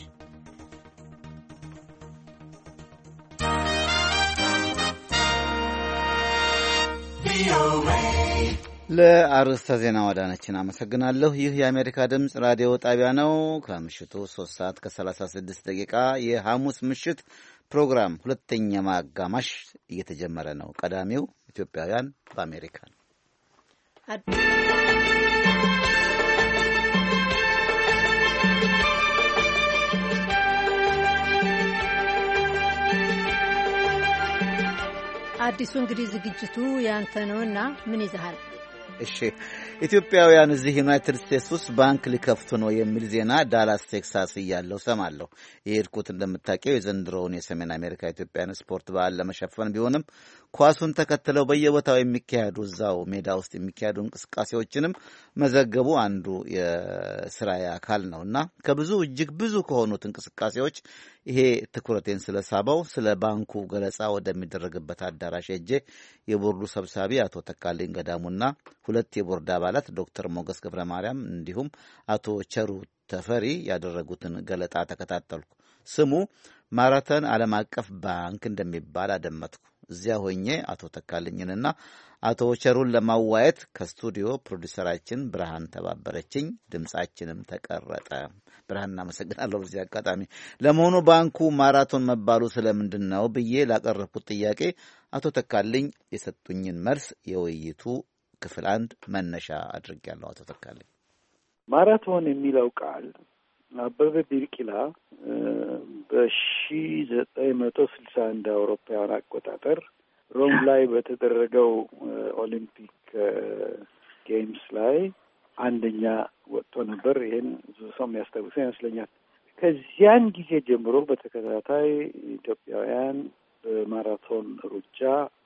ለአርዕስተ ዜና ወዳነችን አመሰግናለሁ። ይህ የአሜሪካ ድምፅ ራዲዮ ጣቢያ ነው። ከምሽቱ ሶስት ሰዓት ከሰላሳ ስድስት ደቂቃ የሐሙስ ምሽት ፕሮግራም ሁለተኛ ማጋማሽ እየተጀመረ ነው። ቀዳሚው ኢትዮጵያውያን በአሜሪካ ነው። አዲሱ እንግዲህ ዝግጅቱ ያንተ ነውና ምን ይዘሃል? እሺ፣ ኢትዮጵያውያን እዚህ ዩናይትድ ስቴትስ ውስጥ ባንክ ሊከፍቱ ነው የሚል ዜና ዳላስ ቴክሳስ እያለሁ ሰማለሁ። የሄድኩት እንደምታውቂው የዘንድሮውን የሰሜን አሜሪካ ኢትዮጵያን ስፖርት በዓል ለመሸፈን ቢሆንም ኳሱን ተከትለው በየቦታው የሚካሄዱ እዛው ሜዳ ውስጥ የሚካሄዱ እንቅስቃሴዎችንም መዘገቡ አንዱ የስራዬ አካል ነው እና ከብዙ እጅግ ብዙ ከሆኑት እንቅስቃሴዎች ይሄ ትኩረቴን ስለሳበው ስለ ባንኩ ገለጻ ወደሚደረግበት አዳራሽ ሄጄ የቦርዱ ሰብሳቢ አቶ ተካልኝ ገዳሙና ሁለት የቦርድ አባላት ዶክተር ሞገስ ገብረ ማርያም እንዲሁም አቶ ቸሩ ተፈሪ ያደረጉትን ገለጣ ተከታተልኩ። ስሙ ማራተን ዓለም አቀፍ ባንክ እንደሚባል አደመጥኩ። እዚያ ሆኜ አቶ ተካልኝንና አቶ ቸሩን ለማዋየት ከስቱዲዮ ፕሮዲሰራችን ብርሃን ተባበረችኝ። ድምጻችንም ተቀረጠ። ብርሃን እናመሰግናለሁ። በዚህ አጋጣሚ ለመሆኑ ባንኩ ማራቶን መባሉ ስለምንድን ነው ብዬ ላቀረብኩት ጥያቄ አቶ ተካልኝ የሰጡኝን መልስ የውይይቱ ክፍል አንድ መነሻ አድርጌያለሁ። አቶ ተካልኝ፣ ማራቶን የሚለው ቃል አበበ ቢቂላ በሺ ዘጠኝ መቶ ስልሳ አንድ አውሮፓውያን አቆጣጠር ሮም ላይ በተደረገው ኦሊምፒክ ጌምስ ላይ አንደኛ ወጥቶ ነበር። ይህን ብዙ ሰው የሚያስታውሰው ይመስለኛል። ከዚያን ጊዜ ጀምሮ በተከታታይ ኢትዮጵያውያን በማራቶን ሩጫ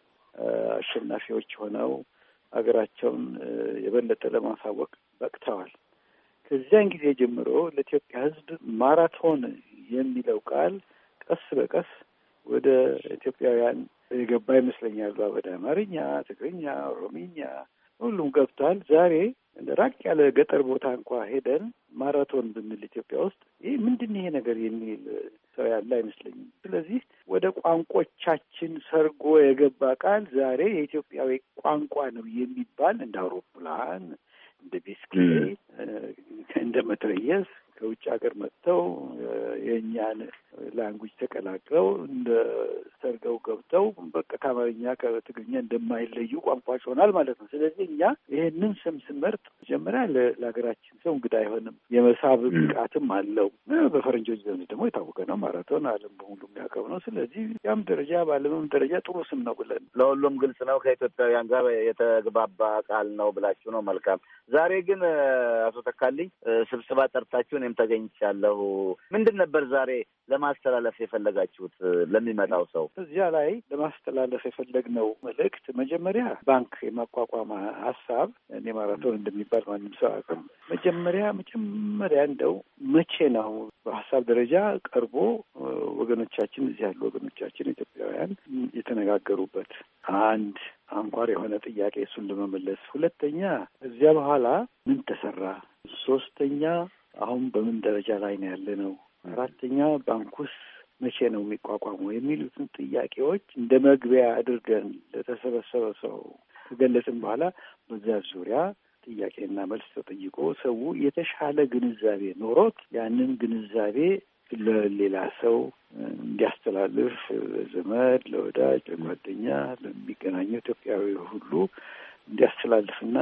አሸናፊዎች ሆነው ሀገራቸውን የበለጠ ለማሳወቅ በቅተዋል። ከዚያን ጊዜ ጀምሮ ለኢትዮጵያ ሕዝብ ማራቶን የሚለው ቃል ቀስ በቀስ ወደ ኢትዮጵያውያን የገባ ይመስለኛል። ወደ አማርኛ፣ ትግርኛ፣ ኦሮሚኛ ሁሉም ገብቷል። ዛሬ ራቅ ያለ ገጠር ቦታ እንኳ ሄደን ማራቶን ብንል ኢትዮጵያ ውስጥ ይህ ምንድን ይሄ ነገር የሚል ሰው ያለ አይመስለኝም። ስለዚህ ወደ ቋንቋቻችን ሰርጎ የገባ ቃል ዛሬ የኢትዮጵያዊ ቋንቋ ነው የሚባል እንደ አውሮፕላን፣ እንደ ቢስክሌት፣ እንደ መትረየስ ከውጭ ሀገር መጥተው የእኛን ላንጉጅ ተቀላቅለው እንደ ሰርገው ገብተው በቃ ከአማርኛ ከትግርኛ እንደማይለዩ ቋንቋዎች ሆናል ማለት ነው። ስለዚህ እኛ ይሄንን ስም ስንመርጥ መጀመሪያ ለሀገራችን ሰው እንግዳ አይሆንም፣ የመሳብ ብቃትም አለው። በፈረንጆች ዘንድ ደግሞ የታወቀ ነው። ማራቶን ዓለም በሙሉ የሚያውቀው ነው። ስለዚህ ያም ደረጃ በዓለምም ደረጃ ጥሩ ስም ነው ብለን ለሁሉም ግልጽ ነው። ከኢትዮጵያውያን ጋር የተግባባ ቃል ነው ብላችሁ ነው። መልካም። ዛሬ ግን አቶ ተካልኝ ስብሰባ ጠርታችሁ እኔም ተገኝቻለሁ። ምንድን ነበር ዛሬ ለማስተላለፍ የፈለጋችሁት ለሚመጣው ሰው? እዚያ ላይ ለማስተላለፍ የፈለግነው መልእክት መጀመሪያ ባንክ የማቋቋም ሀሳብ እኔ ማራቶን እንደሚባል ማንም ሰው አያውቅም። መጀመሪያ መጀመሪያ እንደው መቼ ነው በሀሳብ ደረጃ ቀርቦ ወገኖቻችን እዚህ ያሉ ወገኖቻችን ኢትዮጵያውያን የተነጋገሩበት አንድ አንኳር የሆነ ጥያቄ እሱን ለመመለስ፣ ሁለተኛ እዚያ በኋላ ምን ተሰራ፣ ሶስተኛ አሁን በምን ደረጃ ላይ ነው ያለ ነው፣ አራተኛ ባንኩስ መቼ ነው የሚቋቋመው የሚሉትን ጥያቄዎች እንደ መግቢያ አድርገን ለተሰበሰበ ሰው ከገለጽን በኋላ በዚያ ዙሪያ ጥያቄና መልስ ተጠይቆ ሰው የተሻለ ግንዛቤ ኖሮት ያንን ግንዛቤ ለሌላ ሰው እንዲያስተላልፍ ለዘመድ፣ ለወዳጅ፣ ለጓደኛ፣ ለሚገናኘው ኢትዮጵያዊ ሁሉ እንዲያስተላልፍና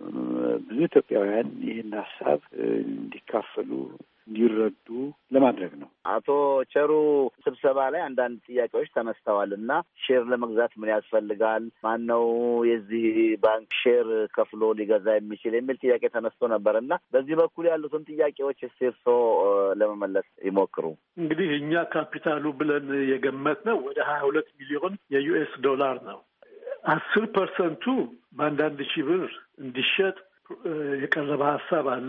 ብዙ ኢትዮጵያውያን ይህን ሀሳብ እንዲካፈሉ እንዲረዱ ለማድረግ ነው። አቶ ቸሩ ስብሰባ ላይ አንዳንድ ጥያቄዎች ተነስተዋል እና ሼር ለመግዛት ምን ያስፈልጋል? ማን ነው የዚህ ባንክ ሼር ከፍሎ ሊገዛ የሚችል የሚል ጥያቄ ተነስቶ ነበር እና በዚህ በኩል ያሉትን ጥያቄዎች እስቲ እርስዎ ለመመለስ ይሞክሩ። እንግዲህ እኛ ካፒታሉ ብለን የገመት ነው ወደ ሀያ ሁለት ሚሊዮን የዩኤስ ዶላር ነው። አስር ፐርሰንቱ በአንዳንድ ሺህ ብር እንዲሸጥ የቀረበ ሀሳብ አለ።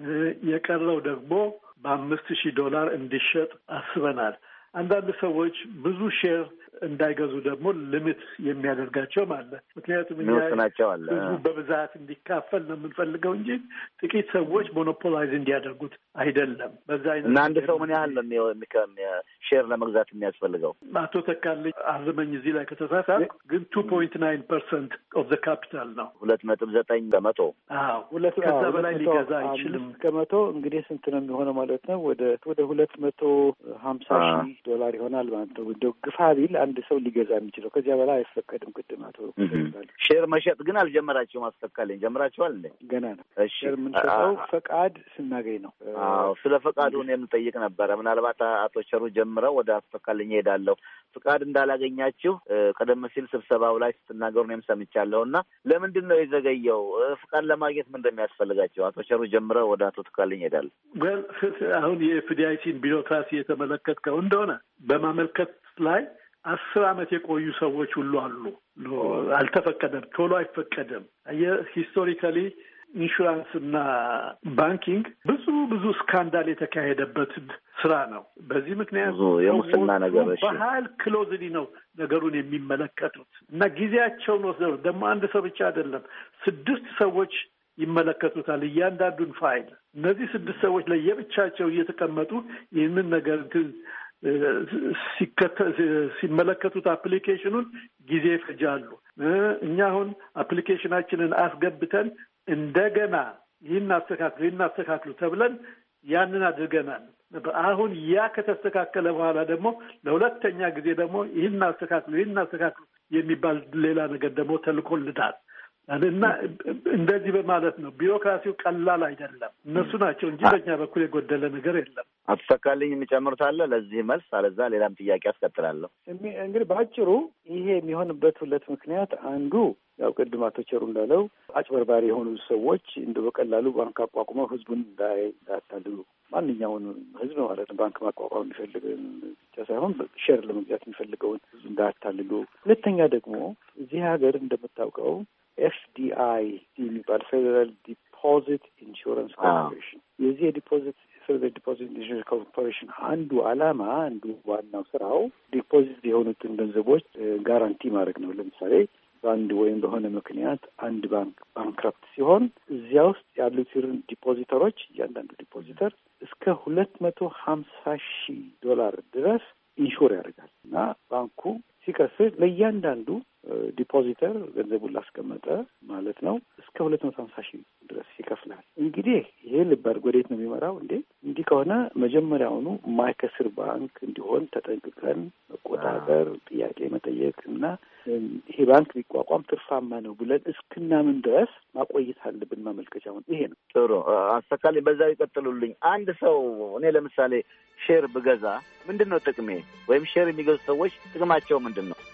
የቀረው ደግሞ በአምስት ሺህ ዶላር እንዲሸጥ አስበናል። አንዳንድ ሰዎች ብዙ ሼር እንዳይገዙ ደግሞ ሊሚት የሚያደርጋቸውም አለ። ምክንያቱም እኛ ህዝቡ በብዛት እንዲካፈል ነው የምንፈልገው እንጂ ጥቂት ሰዎች ሞኖፖላይዝ እንዲያደርጉት አይደለም። በዛ አይነት እና አንድ ሰው ምን ያህል ነው ሼር ለመግዛት የሚያስፈልገው? አቶ ተካልኝ አርመኝ እዚህ ላይ ከተሳሳትኩ ግን ቱ ፖይንት ናይን ፐርሰንት ኦፍ ዘ ካፒታል ነው። ሁለት ነጥብ ዘጠኝ ከመቶ አዎ፣ ሁለት ከዛ በላይ ሊገዛ አይችልም። ከመቶ እንግዲህ ስንት ነው የሚሆነው ማለት ነው? ወደ ወደ ሁለት መቶ ሀምሳ ሺህ ዶላር ይሆናል ማለት ነው። እንደው ግፋ ቢል አንድ ሰው ሊገዛ የሚችለው ከዚያ በላይ አይፈቀድም። ቅድም አቶ ሼር መሸጥ ግን አልጀመራችሁም? አስተካክለኝ ጀምራችኋል እንዴ? ገና ነው። ሼር የምንሸጠው ፈቃድ ስናገኝ ነው። አዎ፣ ስለ ፈቃዱን የምጠይቅ ነበረ። ምናልባት አቶ ቸሩ ጀምረው ወደ አስተካክለኝ እሄዳለሁ። ፈቃድ እንዳላገኛችሁ ቀደም ሲል ስብሰባው ላይ ስትናገሩ እኔም ሰምቻለሁ እና ለምንድን ነው የዘገየው? ፈቃድ ለማግኘት ምን እንደሚያስፈልጋቸው አቶ ቸሩ ጀምረው ወደ አቶ ተካልኝ እሄዳለሁ። አሁን የኤፍዲአይሲን ቢሮክራሲ የተመለከትከው እንደሆነ በማመልከት ላይ አስር ዓመት የቆዩ ሰዎች ሁሉ አሉ። አልተፈቀደም፣ ቶሎ አይፈቀደም። ሂስቶሪካሊ ኢንሹራንስ እና ባንኪንግ ብዙ ብዙ ስካንዳል የተካሄደበት ስራ ነው። በዚህ ምክንያት የሙስና ነገሮች በሀይል ክሎዝሊ ነው ነገሩን የሚመለከቱት እና ጊዜያቸውን ወስደው ደግሞ አንድ ሰው ብቻ አይደለም፣ ስድስት ሰዎች ይመለከቱታል እያንዳንዱን ፋይል። እነዚህ ስድስት ሰዎች ለየብቻቸው እየተቀመጡ ይህንን ነገር ሲመለከቱት አፕሊኬሽኑን ጊዜ ይፈጃሉ። እኛ አሁን አፕሊኬሽናችንን አስገብተን እንደገና ይህን አስተካክሉ ይህን አስተካክሉ ተብለን ያንን አድርገናል። አሁን ያ ከተስተካከለ በኋላ ደግሞ ለሁለተኛ ጊዜ ደግሞ ይህን አስተካክሉ ይህን አስተካክሉ የሚባል ሌላ ነገር ደግሞ ተልኮልናል እና እንደዚህ በማለት ነው። ቢሮክራሲው ቀላል አይደለም። እነሱ ናቸው እንጂ በእኛ በኩል የጎደለ ነገር የለም። አቶ ተካልኝ የሚጨምሩት አለ ለዚህ መልስ? አለዛ ሌላም ጥያቄ አስከትላለሁ። እንግዲህ በአጭሩ ይሄ የሚሆንበት ሁለት ምክንያት፣ አንዱ ያው ቅድም አቶ ቸሩ እንዳለው አጭበርባሪ የሆኑ ሰዎች እንደ በቀላሉ ባንክ አቋቁመው ህዝቡን እንዳያታልሉ፣ ማንኛውን ህዝብ ማለት ነው ባንክ ማቋቋም የሚፈልግ ብቻ ሳይሆን ሼር ለመግዛት የሚፈልገውን ህዝብ እንዳያታልሉ። ሁለተኛ ደግሞ እዚህ ሀገር እንደምታውቀው ኤፍ ዲ አይ የሚባል ፌዴራል ዲፖዚት ኢንሹራንስ ኮርፖሬሽን የዚህ የዲፖዚት ፌዴራል ዲፖዚት ኢንሹራንስ ኮርፖሬሽን አንዱ ዓላማ አንዱ ዋናው ስራው ዲፖዚት የሆኑትን ገንዘቦች ጋራንቲ ማድረግ ነው። ለምሳሌ በአንድ ወይም በሆነ ምክንያት አንድ ባንክ ባንክረፕት ሲሆን እዚያ ውስጥ ያሉትን ዲፖዚተሮች እያንዳንዱ ዲፖዚተር እስከ ሁለት መቶ ሀምሳ ሺህ ዶላር ድረስ ኢንሹር ያደርጋል እና ባንኩ ሲከስር ለእያንዳንዱ ዲፖዚተር ገንዘቡን ላስቀመጠ ማለት ነው እስከ ሁለት መቶ ሀምሳ ሺህ ድረስ ይከፍላል። እንግዲህ ይሄ ልብ አድርጎ ወዴት ነው የሚመራው እንዴ? እንዲህ ከሆነ መጀመሪያውኑ የማይከስር ባንክ እንዲሆን ተጠንቅቀን መቆጣጠር፣ ጥያቄ መጠየቅ እና ይሄ ባንክ ቢቋቋም ትርፋማ ነው ብለን እስክናምን ድረስ ማቆየት አለብን። ማመልከቻውን ይሄ ነው። ጥሩ አስተካክል። በዛው ይቀጥሉልኝ። አንድ ሰው እኔ ለምሳሌ ሼር ብገዛ ምንድን ነው ጥቅሜ? ወይም ሼር የሚገዙ ሰዎች ጥቅማቸው ምንድን ነው?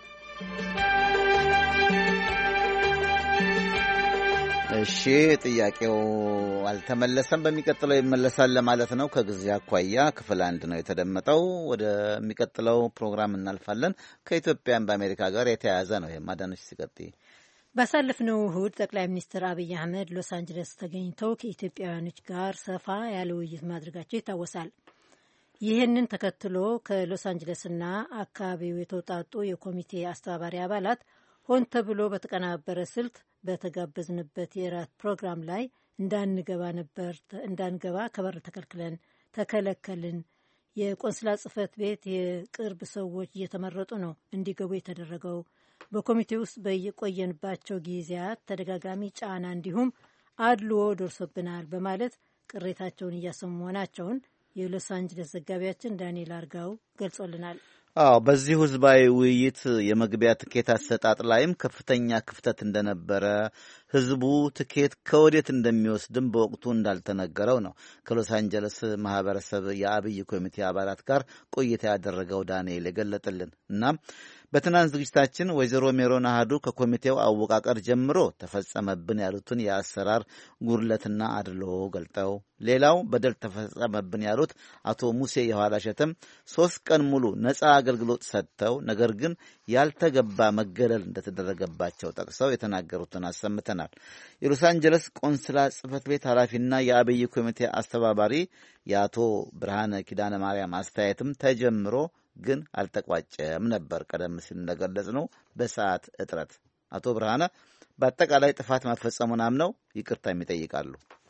እሺ፣ ጥያቄው አልተመለሰም። በሚቀጥለው ይመለሳል ለማለት ነው። ከጊዜ አኳያ ክፍል አንድ ነው የተደመጠው። ወደሚቀጥለው ፕሮግራም እናልፋለን። ከኢትዮጵያን በአሜሪካ ጋር የተያያዘ ነው። የማዳነች ሲቀጥይ ባሳለፍነው እሁድ ጠቅላይ ሚኒስትር አብይ አህመድ ሎስ አንጀለስ ተገኝተው ከኢትዮጵያውያኖች ጋር ሰፋ ያለ ውይይት ማድረጋቸው ይታወሳል። ይህንን ተከትሎ ከሎስ አንጀለስና አካባቢው የተውጣጡ የኮሚቴ አስተባባሪ አባላት ሆን ተብሎ በተቀናበረ ስልት በተጋበዝንበት የራት ፕሮግራም ላይ እንዳንገባ ነበር እንዳንገባ ከበር ተከልክለን ተከለከልን። የቆንስላ ጽሕፈት ቤት የቅርብ ሰዎች እየተመረጡ ነው እንዲገቡ የተደረገው። በኮሚቴ ውስጥ በየቆየንባቸው ጊዜያት ተደጋጋሚ ጫና እንዲሁም አድልዎ ደርሶብናል በማለት ቅሬታቸውን እያሰሙ መሆናቸውን የሎስ አንጀለስ ዘጋቢያችን ዳንኤል አርጋው ገልጾልናል። አዎ በዚህ ህዝባዊ ውይይት የመግቢያ ትኬት አሰጣጥ ላይም ከፍተኛ ክፍተት እንደነበረ ህዝቡ ትኬት ከወዴት እንደሚወስድም በወቅቱ እንዳልተነገረው ነው ከሎስ አንጀለስ ማህበረሰብ የአብይ ኮሚቴ አባላት ጋር ቆይታ ያደረገው ዳንኤል የገለጠልን እና በትናንት ዝግጅታችን ወይዘሮ ሜሮን አህዱ ከኮሚቴው አወቃቀር ጀምሮ ተፈጸመብን ያሉትን የአሰራር ጉድለትና አድሎ ገልጠው ሌላው በደል ተፈጸመብን ያሉት አቶ ሙሴ የኋላሸትም ሶስት ቀን ሙሉ ነፃ አገልግሎት ሰጥተው ነገር ግን ያልተገባ መገለል እንደተደረገባቸው ጠቅሰው የተናገሩትን አሰምተናል። የሎስ አንጀለስ ቆንስላ ጽሕፈት ቤት ኃላፊና የአብይ ኮሚቴ አስተባባሪ የአቶ ብርሃነ ኪዳነ ማርያም አስተያየትም ተጀምሮ ግን አልተቋጨም ነበር። ቀደም ሲል እንደገለጽ ነው በሰዓት እጥረት አቶ ብርሃነ በአጠቃላይ ጥፋት ማስፈጸሙን አምነው ይቅርታ የሚጠይቃሉ።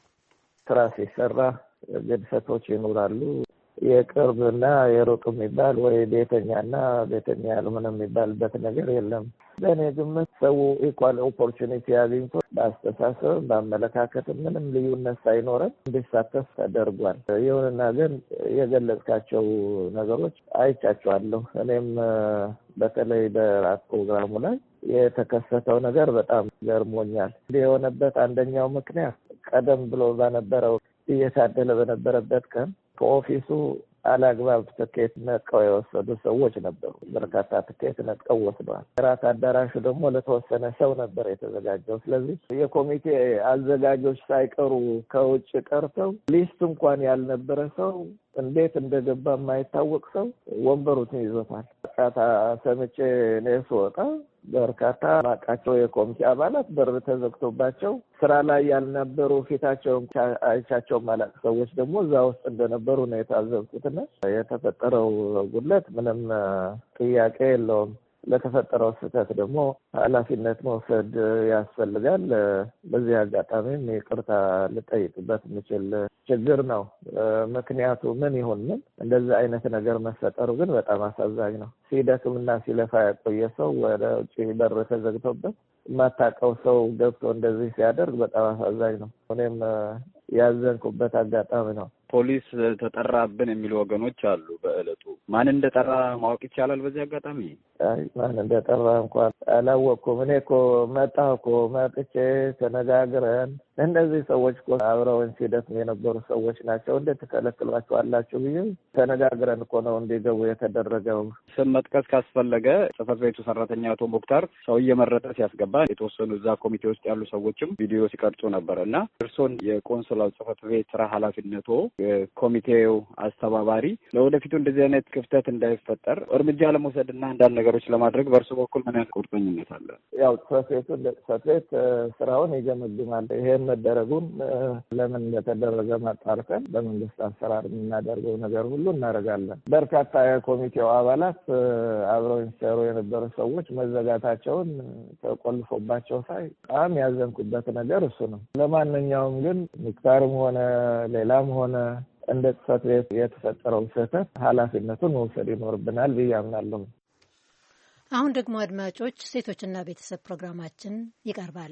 ስራ ሲሰራ ግድፈቶች ይኖራሉ። የቅርብና የሩቅ የሚባል ወይ ቤተኛና ቤተኛ ያልሆነ የሚባልበት ነገር የለም። በእኔ ግምት ሰው ኢኳል ኦፖርቹኒቲ አግኝቶ በአስተሳሰብ በአመለካከት ምንም ልዩነት ሳይኖረን እንዲሳተፍ ተደርጓል። ይሁንና ግን የገለጽካቸው ነገሮች አይቻቸዋለሁ። እኔም በተለይ በራት ፕሮግራሙ ላይ የተከሰተው ነገር በጣም ገርሞኛል። የሆነበት አንደኛው ምክንያት ቀደም ብሎ በነበረው እየታደለ በነበረበት ቀን ከኦፊሱ አላግባብ ትኬት ነጥቀው የወሰዱ ሰዎች ነበሩ። በርካታ ትኬት ነጥቀው ወስደዋል። ራት አዳራሹ ደግሞ ለተወሰነ ሰው ነበር የተዘጋጀው። ስለዚህ የኮሚቴ አዘጋጆች ሳይቀሩ ከውጭ ቀርተው ሊስት እንኳን ያልነበረ ሰው እንዴት እንደገባ የማይታወቅ ሰው ወንበሩን ይዞታል። በርካታ ሰምቼ እኔ ስወጣ በርካታ ማቃቸው የኮሚቴ አባላት በር ተዘግቶባቸው ስራ ላይ ያልነበሩ ፊታቸውን አይቻቸው ማላቅ ሰዎች ደግሞ እዛ ውስጥ እንደነበሩ ነው የታዘብኩትና የተፈጠረው ጉድለት ምንም ጥያቄ የለውም። ለተፈጠረው ስህተት ደግሞ ኃላፊነት መውሰድ ያስፈልጋል። በዚህ አጋጣሚም ይቅርታ ልጠይቅበት የምችል ችግር ነው። ምክንያቱ ምን ይሁን ምን እንደዚህ አይነት ነገር መፈጠሩ ግን በጣም አሳዛኝ ነው። ሲደክምና ሲለፋ የቆየ ሰው ወደ ውጭ በር ተዘግቶበት የማታውቀው ሰው ገብቶ እንደዚህ ሲያደርግ በጣም አሳዛኝ ነው። እኔም ያዘንኩበት አጋጣሚ ነው። ፖሊስ ተጠራብን የሚሉ ወገኖች አሉ። በእለቱ ማን እንደጠራ ማወቅ ይቻላል? በዚህ አጋጣሚ አይ ማን እንደጠራ እንኳን አላወቅኩም። እኔ እኮ መጣሁ እኮ መጥቼ ተነጋግረን እነዚህ ሰዎች እኮ አብረውን ሲደክሙ የነበሩ ሰዎች ናቸው እንዴት ተከለክሏቸዋላችሁ ብዬ ተነጋግረን እኮ ነው እንዲገቡ የተደረገው። ስም መጥቀስ ካስፈለገ ጽሕፈት ቤቱ ሰራተኛ አቶ ሙክታር ሰው እየመረጠ ሲያስገባ የተወሰኑ እዛ ኮሚቴ ውስጥ ያሉ ሰዎችም ቪዲዮ ሲቀርጹ ነበር እና እርሶን የቆንስላው ጽሕፈት ቤት ስራ ኃላፊነቱ ኮሚቴው አስተባባሪ ለወደፊቱ እንደዚህ አይነት ክፍተት እንዳይፈጠር እርምጃ ለመውሰድና አንዳንድ ነገሮች ለማድረግ በእርሱ በኩል ምን ያህል ቁርጠኝነት አለ? ያው ጽሕፈት ቤቱ ጽሕፈት ቤት ስራውን ይገመግማል። ይሄን መደረጉን ለምን እንደተደረገ ማጣርተን በመንግስት አሰራር የምናደርገው ነገር ሁሉ እናደርጋለን። በርካታ የኮሚቴው አባላት አብረው ሲሰሩ የነበሩ ሰዎች መዘጋታቸውን ተቆልፎባቸው ሳይ በጣም ያዘንኩበት ነገር እሱ ነው። ለማንኛውም ግን ሙክታርም ሆነ ሌላም ሆነ እንደ ጽሕፈት ቤት የተፈጠረው ስህተት ኃላፊነቱን መውሰድ ይኖርብናል ብዬ አምናለሁ። አሁን ደግሞ አድማጮች ሴቶችና ቤተሰብ ፕሮግራማችን ይቀርባል።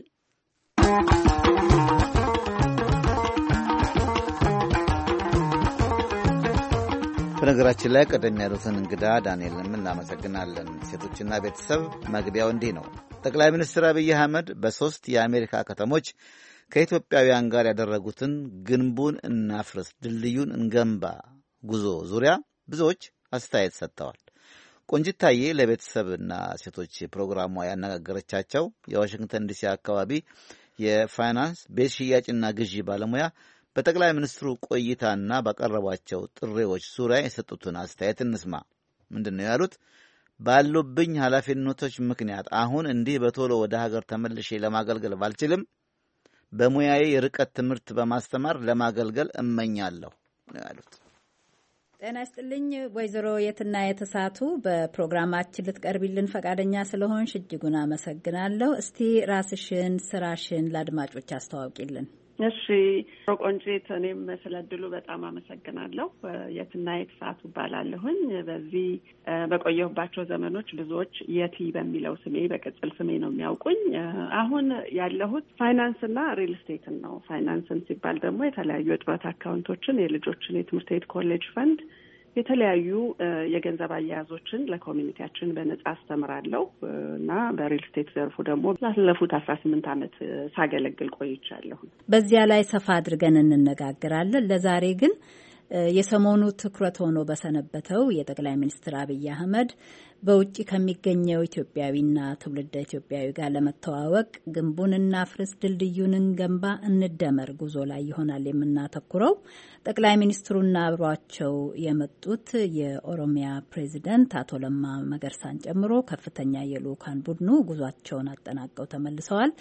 በነገራችን ላይ ቀደም ያሉትን እንግዳ ዳንኤልንም እናመሰግናለን። ሴቶችና ቤተሰብ መግቢያው እንዲህ ነው። ጠቅላይ ሚኒስትር አብይ አህመድ በሶስት የአሜሪካ ከተሞች ከኢትዮጵያውያን ጋር ያደረጉትን ግንቡን እናፍርስ ድልድዩን እንገንባ ጉዞ ዙሪያ ብዙዎች አስተያየት ሰጥተዋል። ቆንጅታዬ ለቤተሰብና ሴቶች ፕሮግራሟ ያነጋገረቻቸው የዋሽንግተን ዲሲ አካባቢ የፋይናንስ ቤት ሽያጭና ግዢ ባለሙያ በጠቅላይ ሚኒስትሩ ቆይታና ባቀረቧቸው ጥሪዎች ዙሪያ የሰጡትን አስተያየት እንስማ። ምንድን ነው ያሉት? ባሉብኝ ኃላፊነቶች ምክንያት አሁን እንዲህ በቶሎ ወደ ሀገር ተመልሼ ለማገልገል ባልችልም በሙያዬ የርቀት ትምህርት በማስተማር ለማገልገል እመኛለሁ ነው ያሉት። ጤና ይስጥልኝ ወይዘሮ የትና የተሳቱ በፕሮግራማችን ልትቀርቢልን ፈቃደኛ ስለሆንሽ እጅጉን አመሰግናለሁ። እስቲ ራስሽን፣ ስራሽን ለአድማጮች አስተዋውቂልን። እሺ ቆንጂት፣ እኔም ስለድሉ በጣም አመሰግናለሁ። የትናየት ሰዓቱ ባላለሁኝ በዚህ በቆየሁባቸው ዘመኖች ብዙዎች የቲ በሚለው ስሜ በቅጽል ስሜ ነው የሚያውቁኝ። አሁን ያለሁት ፋይናንስና ሪል ስቴትን ነው። ፋይናንስን ሲባል ደግሞ የተለያዩ የጡረታ አካውንቶችን፣ የልጆችን የትምህርት ቤት ኮሌጅ ፈንድ፣ የተለያዩ የገንዘብ አያያዞችን ለኮሚኒቲያችን በነጻ አስተምራለሁ እና በሪል ስቴት ዘርፉ ደግሞ ላለፉት አስራ ስምንት ዓመት ሳገለግል ቆይቻለሁ። በዚያ ላይ ሰፋ አድርገን እንነጋገራለን። ለዛሬ ግን የሰሞኑ ትኩረት ሆኖ በሰነበተው የጠቅላይ ሚኒስትር አብይ አህመድ በውጭ ከሚገኘው ኢትዮጵያዊና ትውልደ ኢትዮጵያዊ ጋር ለመተዋወቅ ግንቡን እናፍርስ፣ ድልድዩን እንገንባ፣ እንደመር ጉዞ ላይ ይሆናል የምናተኩረው። ጠቅላይ ሚኒስትሩና አብሯቸው የመጡት የኦሮሚያ ፕሬዚደንት አቶ ለማ መገርሳን ጨምሮ ከፍተኛ የልኡካን ቡድኑ ጉዟቸውን አጠናቀው ተመልሰዋል።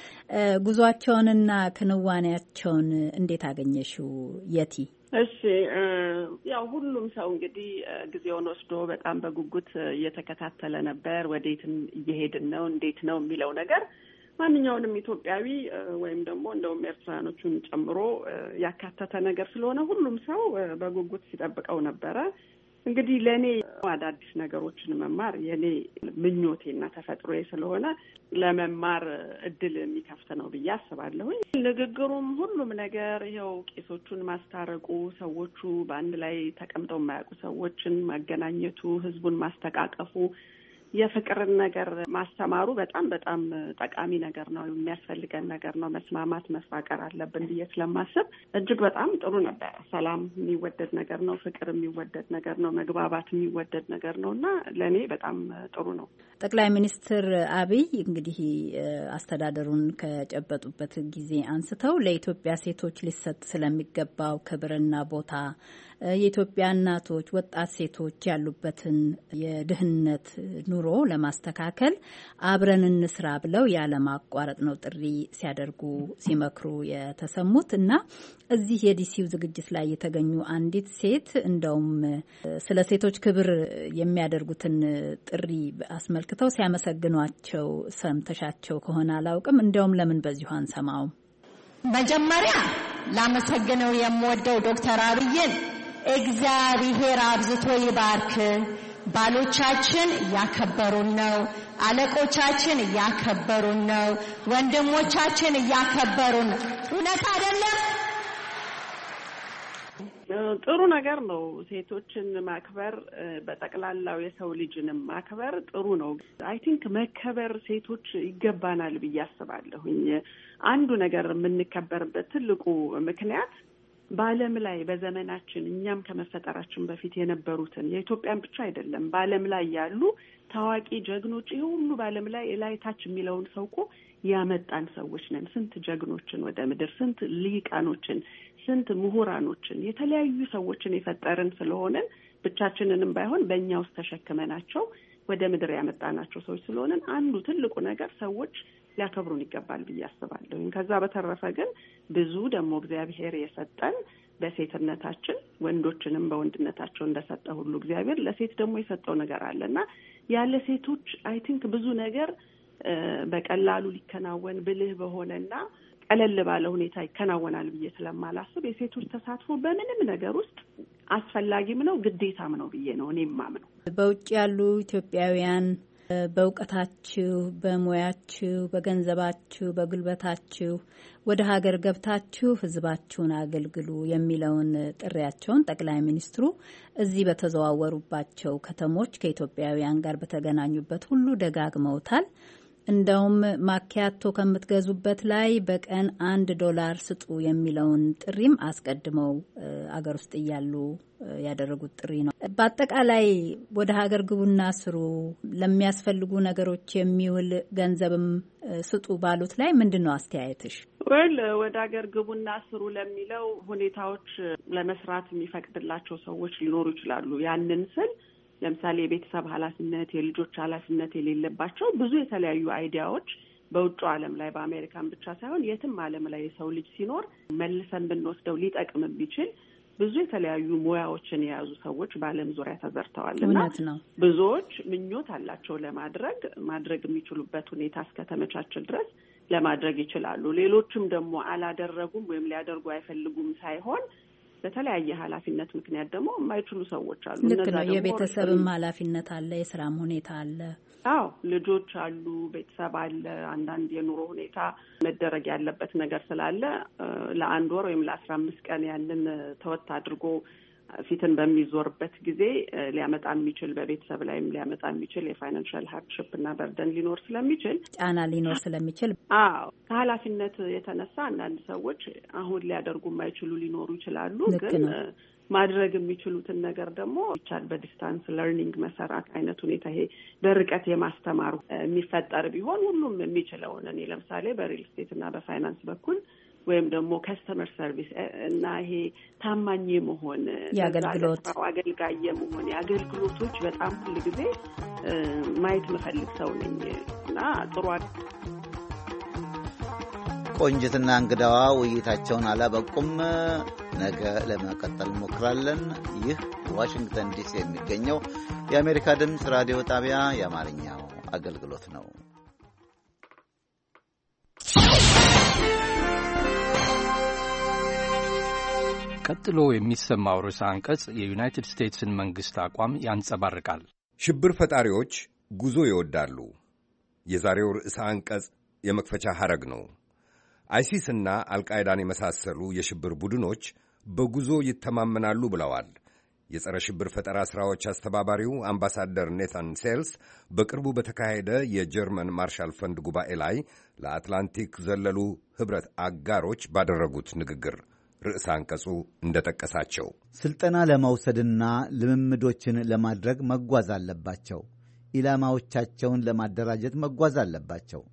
ጉዟቸውንና ክንዋኔያቸውን እንዴት አገኘሽው የቲ? እሺ ያው ሁሉም ሰው እንግዲህ ጊዜውን ወስዶ በጣም በጉጉት እየተከታተለ ነበር። ወዴትን እየሄድን ነው፣ እንዴት ነው የሚለው ነገር ማንኛውንም ኢትዮጵያዊ ወይም ደግሞ እንደውም ኤርትራኖቹን ጨምሮ ያካተተ ነገር ስለሆነ ሁሉም ሰው በጉጉት ሲጠብቀው ነበረ። እንግዲህ ለኔ አዳዲስ ነገሮችን መማር የኔ ምኞቴና ተፈጥሮዬ ስለሆነ ለመማር እድል የሚከፍት ነው ብዬ አስባለሁኝ። ንግግሩም ሁሉም ነገር ይኸው ቄሶቹን ማስታረቁ፣ ሰዎቹ በአንድ ላይ ተቀምጠው የማያውቁ ሰዎችን ማገናኘቱ፣ ህዝቡን ማስተቃቀፉ፣ የፍቅርን ነገር ማስተማሩ በጣም በጣም ጠቃሚ ነገር ነው። የሚያስፈልገን ነገር ነው። መስማማት መፋቀር አለብን ብዬ ስለማስብ እጅግ በጣም ጥሩ ነበር። ሰላም የሚወደድ ነገር ነው። ፍቅር የሚወደድ ነገር ነው። መግባባት የሚወደድ ነገር ነው እና ለእኔ በጣም ጥሩ ነው። ጠቅላይ ሚኒስትር አብይ እንግዲህ አስተዳደሩን ከጨበጡበት ጊዜ አንስተው ለኢትዮጵያ ሴቶች ሊሰጥ ስለሚገባው ክብርና ቦታ፣ የኢትዮጵያ እናቶች፣ ወጣት ሴቶች ያሉበትን የድህነት ኑሮ ለማስተካከል አብረን እንስራ ብለው ያለማቋረጥ ነው ጥሪ ሲያደርጉ ሲመክሩ የተሰሙት እና እዚህ የዲሲው ዝግጅት ላይ የተገኙ አንዲት ሴት እንደውም ስለ ሴቶች ክብር የሚያደርጉትን ጥሪ አስመልክተው ሲያመሰግኗቸው ሰምተሻቸው ከሆነ አላውቅም። እንደውም ለምን በዚሁ አንሰማውም? መጀመሪያ ላመሰግነው የምወደው ዶክተር አብይን እግዚአብሔር አብዝቶ ይባርክ። ባሎቻችን እያከበሩን ነው። አለቆቻችን እያከበሩን ነው። ወንድሞቻችን እያከበሩን ነው። እውነት አይደለም? ጥሩ ነገር ነው። ሴቶችን ማክበር በጠቅላላው የሰው ልጅንም ማክበር ጥሩ ነው። አይ ቲንክ መከበር ሴቶች ይገባናል ብዬ አስባለሁኝ። አንዱ ነገር የምንከበርበት ትልቁ ምክንያት በዓለም ላይ በዘመናችን እኛም ከመፈጠራችን በፊት የነበሩትን የኢትዮጵያን ብቻ አይደለም በዓለም ላይ ያሉ ታዋቂ ጀግኖች ይሄ ሁሉ በዓለም ላይ ላይ ታች የሚለውን ሰው እኮ ያመጣን ሰዎች ነን። ስንት ጀግኖችን ወደ ምድር፣ ስንት ሊቃኖችን፣ ስንት ምሁራኖችን፣ የተለያዩ ሰዎችን የፈጠርን ስለሆነን ብቻችንንም ባይሆን በእኛ ውስጥ ተሸክመናቸው ወደ ምድር ያመጣናቸው ሰዎች ስለሆነን አንዱ ትልቁ ነገር ሰዎች ሊያከብሩን ይገባል ብዬ አስባለሁ። ከዛ በተረፈ ግን ብዙ ደግሞ እግዚአብሔር የሰጠን በሴትነታችን ወንዶችንም በወንድነታቸው እንደሰጠ ሁሉ እግዚአብሔር ለሴት ደግሞ የሰጠው ነገር አለና ያለ ሴቶች አይ ቲንክ ብዙ ነገር በቀላሉ ሊከናወን ብልህ በሆነና ቀለል ባለ ሁኔታ ይከናወናል ብዬ ስለማላስብ የሴቶች ተሳትፎ በምንም ነገር ውስጥ አስፈላጊም ነው ግዴታም ነው ብዬ ነው እኔ የማምነው። በውጭ ያሉ ኢትዮጵያውያን በእውቀታችሁ፣ በሙያችሁ፣ በገንዘባችሁ፣ በጉልበታችሁ ወደ ሀገር ገብታችሁ ሕዝባችሁን አገልግሉ የሚለውን ጥሪያቸውን ጠቅላይ ሚኒስትሩ እዚህ በተዘዋወሩባቸው ከተሞች ከኢትዮጵያውያን ጋር በተገናኙበት ሁሉ ደጋግመውታል። እንደውም ማኪያቶ ከምትገዙበት ላይ በቀን አንድ ዶላር ስጡ የሚለውን ጥሪም አስቀድመው አገር ውስጥ እያሉ ያደረጉት ጥሪ ነው። በአጠቃላይ ወደ ሀገር ግቡና ስሩ፣ ለሚያስፈልጉ ነገሮች የሚውል ገንዘብም ስጡ ባሉት ላይ ምንድን ነው አስተያየትሽ? ወል ወደ ሀገር ግቡና ስሩ ለሚለው ሁኔታዎች ለመስራት የሚፈቅድላቸው ሰዎች ሊኖሩ ይችላሉ። ያንን ስል ለምሳሌ የቤተሰብ ኃላፊነት፣ የልጆች ኃላፊነት የሌለባቸው ብዙ የተለያዩ አይዲያዎች በውጭ ዓለም ላይ በአሜሪካን ብቻ ሳይሆን የትም ዓለም ላይ የሰው ልጅ ሲኖር መልሰን ብንወስደው ሊጠቅም ቢችል ብዙ የተለያዩ ሙያዎችን የያዙ ሰዎች በዓለም ዙሪያ ተዘርተዋልና ብዙዎች ምኞት አላቸው ለማድረግ ማድረግ የሚችሉበት ሁኔታ እስከተመቻቸ ድረስ ለማድረግ ይችላሉ። ሌሎችም ደግሞ አላደረጉም ወይም ሊያደርጉ አይፈልጉም ሳይሆን በተለያየ ኃላፊነት ምክንያት ደግሞ የማይችሉ ሰዎች አሉ። ልክ ነው። የቤተሰብም ኃላፊነት አለ፣ የስራም ሁኔታ አለ። አዎ ልጆች አሉ፣ ቤተሰብ አለ። አንዳንድ የኑሮ ሁኔታ መደረግ ያለበት ነገር ስላለ ለአንድ ወር ወይም ለአስራ አምስት ቀን ያንን ተወት አድርጎ ፊትን በሚዞርበት ጊዜ ሊያመጣ የሚችል በቤተሰብ ላይም ሊያመጣ የሚችል የፋይናንሻል ሃርድሺፕ እና በርደን ሊኖር ስለሚችል ጫና ሊኖር ስለሚችል አዎ ከኃላፊነት የተነሳ አንዳንድ ሰዎች አሁን ሊያደርጉ የማይችሉ ሊኖሩ ይችላሉ። ግን ማድረግ የሚችሉትን ነገር ደግሞ ይቻል በዲስታንስ ለርኒንግ መሰራት አይነት ሁኔታ ይሄ በርቀት የማስተማሩ የሚፈጠር ቢሆን ሁሉም የሚችለውን እኔ ለምሳሌ በሪል ስቴት እና በፋይናንስ በኩል ወይም ደግሞ ከስተመር ሰርቪስ እና ይሄ ታማኝ መሆን የአገልግሎት አገልጋይ መሆን የአገልግሎቶች በጣም ሁሉ ጊዜ ማየት መፈልግ ሰው ነኝ እና ጥሩ ቆንጅትና እንግዳዋ ውይይታቸውን አላበቁም። ነገ ለመቀጠል እንሞክራለን። ይህ ዋሽንግተን ዲሲ የሚገኘው የአሜሪካ ድምፅ ራዲዮ ጣቢያ የአማርኛው አገልግሎት ነው። ቀጥሎ የሚሰማው ርዕሰ አንቀጽ የዩናይትድ ስቴትስን መንግሥት አቋም ያንጸባርቃል። ሽብር ፈጣሪዎች ጉዞ ይወዳሉ። የዛሬው ርዕሰ አንቀጽ የመክፈቻ ሐረግ ነው። አይሲስና አልቃይዳን የመሳሰሉ የሽብር ቡድኖች በጉዞ ይተማመናሉ ብለዋል የጸረ ሽብር ፈጠራ ሥራዎች አስተባባሪው አምባሳደር ኔታን ሴልስ በቅርቡ በተካሄደ የጀርመን ማርሻል ፈንድ ጉባኤ ላይ ለአትላንቲክ ዘለሉ ኅብረት አጋሮች ባደረጉት ንግግር ርዕሰ አንቀጹ እንደጠቀሳቸው ስልጠና ለመውሰድና ልምምዶችን ለማድረግ መጓዝ አለባቸው። ኢላማዎቻቸውን ለማደራጀት መጓዝ አለባቸው።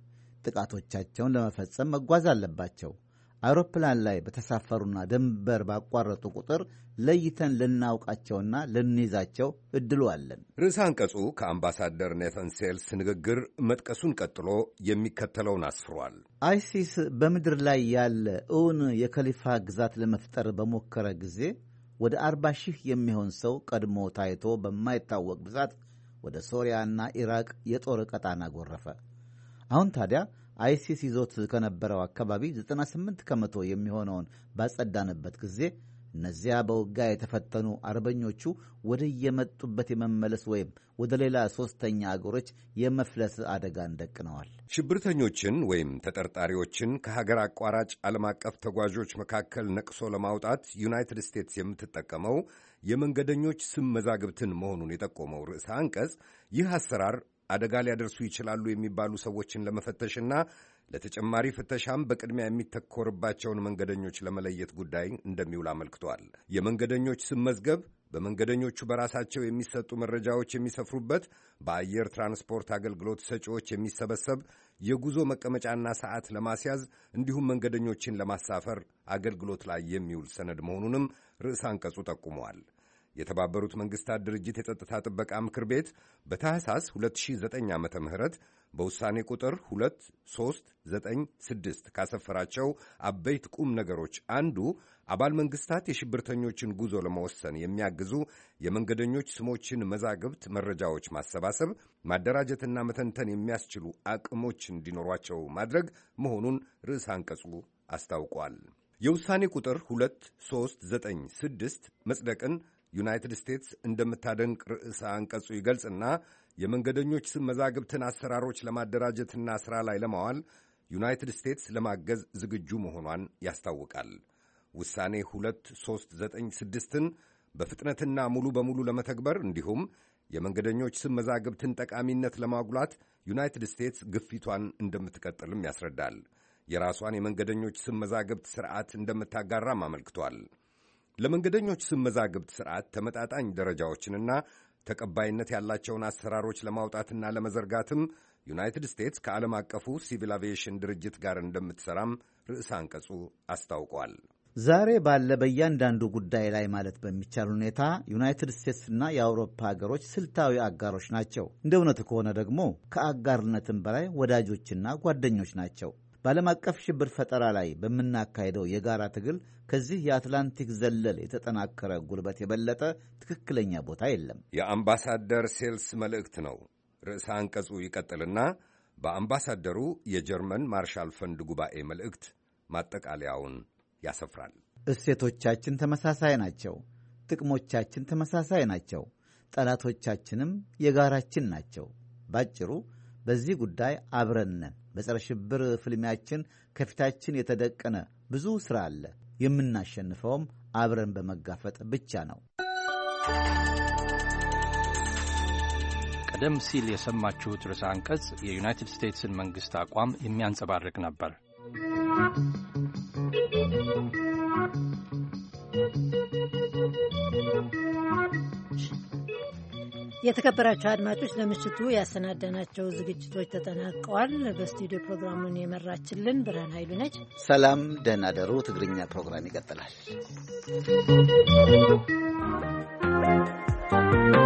ጥቃቶቻቸውን ለመፈጸም መጓዝ አለባቸው። አውሮፕላን ላይ በተሳፈሩና ድንበር ባቋረጡ ቁጥር ለይተን ልናውቃቸውና ልንይዛቸው እድሉ አለን። ርዕሰ አንቀጹ ከአምባሳደር ኔታን ሴልስ ንግግር መጥቀሱን ቀጥሎ የሚከተለውን አስፍሯል። አይሲስ በምድር ላይ ያለ እውን የከሊፋ ግዛት ለመፍጠር በሞከረ ጊዜ ወደ አርባ ሺህ የሚሆን ሰው ቀድሞ ታይቶ በማይታወቅ ብዛት ወደ ሶሪያና ኢራቅ የጦር ቀጣና ጎረፈ። አሁን ታዲያ አይሲስ ይዞት ከነበረው አካባቢ ዘጠና ስምንት ከመቶ የሚሆነውን ባጸዳንበት ጊዜ እነዚያ በውጊያ የተፈተኑ አርበኞቹ ወደ የመጡበት የመመለስ ወይም ወደ ሌላ ሶስተኛ አገሮች የመፍለስ አደጋን ደቅነዋል። ሽብርተኞችን ወይም ተጠርጣሪዎችን ከሀገር አቋራጭ ዓለም አቀፍ ተጓዦች መካከል ነቅሶ ለማውጣት ዩናይትድ ስቴትስ የምትጠቀመው የመንገደኞች ስም መዛግብትን መሆኑን የጠቆመው ርዕሰ አንቀጽ ይህ አሰራር አደጋ ሊያደርሱ ይችላሉ የሚባሉ ሰዎችን ለመፈተሽና ለተጨማሪ ፍተሻም በቅድሚያ የሚተኮርባቸውን መንገደኞች ለመለየት ጉዳይ እንደሚውል አመልክቷል። የመንገደኞች ስም መዝገብ በመንገደኞቹ በራሳቸው የሚሰጡ መረጃዎች የሚሰፍሩበት፣ በአየር ትራንስፖርት አገልግሎት ሰጪዎች የሚሰበሰብ፣ የጉዞ መቀመጫና ሰዓት ለማስያዝ እንዲሁም መንገደኞችን ለማሳፈር አገልግሎት ላይ የሚውል ሰነድ መሆኑንም ርዕሰ አንቀጹ ጠቁመዋል። የተባበሩት መንግስታት ድርጅት የጸጥታ ጥበቃ ምክር ቤት በታህሳስ ሁለት ሺህ ዘጠኝ ዓመተ ምህረት በውሳኔ ቁጥር ሁለት ሦስት ዘጠኝ ስድስት ካሰፈራቸው አበይት ቁም ነገሮች አንዱ አባል መንግስታት የሽብርተኞችን ጉዞ ለመወሰን የሚያግዙ የመንገደኞች ስሞችን መዛግብት መረጃዎች ማሰባሰብ፣ ማደራጀትና መተንተን የሚያስችሉ አቅሞች እንዲኖሯቸው ማድረግ መሆኑን ርዕሰ አንቀጹ አስታውቋል። የውሳኔ ቁጥር ሁለት ሦስት ዘጠኝ ስድስት መጽደቅን ዩናይትድ ስቴትስ እንደምታደንቅ ርዕሰ አንቀጹ ይገልጽና የመንገደኞች ስም መዛግብትን አሰራሮች ለማደራጀትና ሥራ ላይ ለማዋል ዩናይትድ ስቴትስ ለማገዝ ዝግጁ መሆኗን ያስታውቃል። ውሳኔ ሁለት ሦስት ዘጠኝ ስድስትን በፍጥነትና ሙሉ በሙሉ ለመተግበር እንዲሁም የመንገደኞች ስም መዛግብትን ጠቃሚነት ለማጉላት ዩናይትድ ስቴትስ ግፊቷን እንደምትቀጥልም ያስረዳል። የራሷን የመንገደኞች ስም መዛግብት ሥርዓት እንደምታጋራም አመልክቷል። ለመንገደኞች ስም መዛግብት ሥርዓት ተመጣጣኝ ደረጃዎችንና ተቀባይነት ያላቸውን አሰራሮች ለማውጣትና ለመዘርጋትም ዩናይትድ ስቴትስ ከዓለም አቀፉ ሲቪል አቪዬሽን ድርጅት ጋር እንደምትሠራም ርዕሰ አንቀጹ አስታውቋል። ዛሬ ባለ በእያንዳንዱ ጉዳይ ላይ ማለት በሚቻል ሁኔታ ዩናይትድ ስቴትስና የአውሮፓ ሀገሮች ስልታዊ አጋሮች ናቸው። እንደ እውነቱ ከሆነ ደግሞ ከአጋርነትም በላይ ወዳጆችና ጓደኞች ናቸው። በዓለም አቀፍ ሽብር ፈጠራ ላይ በምናካሄደው የጋራ ትግል ከዚህ የአትላንቲክ ዘለል የተጠናከረ ጉልበት የበለጠ ትክክለኛ ቦታ የለም። የአምባሳደር ሴልስ መልእክት ነው። ርዕሰ አንቀጹ ይቀጥልና በአምባሳደሩ የጀርመን ማርሻል ፈንድ ጉባኤ መልእክት ማጠቃለያውን ያሰፍራል። እሴቶቻችን ተመሳሳይ ናቸው። ጥቅሞቻችን ተመሳሳይ ናቸው። ጠላቶቻችንም የጋራችን ናቸው። ባጭሩ በዚህ ጉዳይ አብረን ነን። በጸረ ሽብር ፍልሚያችን ከፊታችን የተደቀነ ብዙ ሥራ አለ። የምናሸንፈውም አብረን በመጋፈጥ ብቻ ነው። ቀደም ሲል የሰማችሁት ርዕሰ አንቀጽ የዩናይትድ ስቴትስን መንግሥት አቋም የሚያንጸባርቅ ነበር። የተከበራችሁ አድማጮች ለምሽቱ ያሰናዳናቸው ዝግጅቶች ተጠናቀዋል። በስቱዲዮ ፕሮግራሙን የመራችልን ብርሃን ኃይሉ ነች። ሰላም፣ ደህና ደሩ። ትግርኛ ፕሮግራም ይቀጥላል።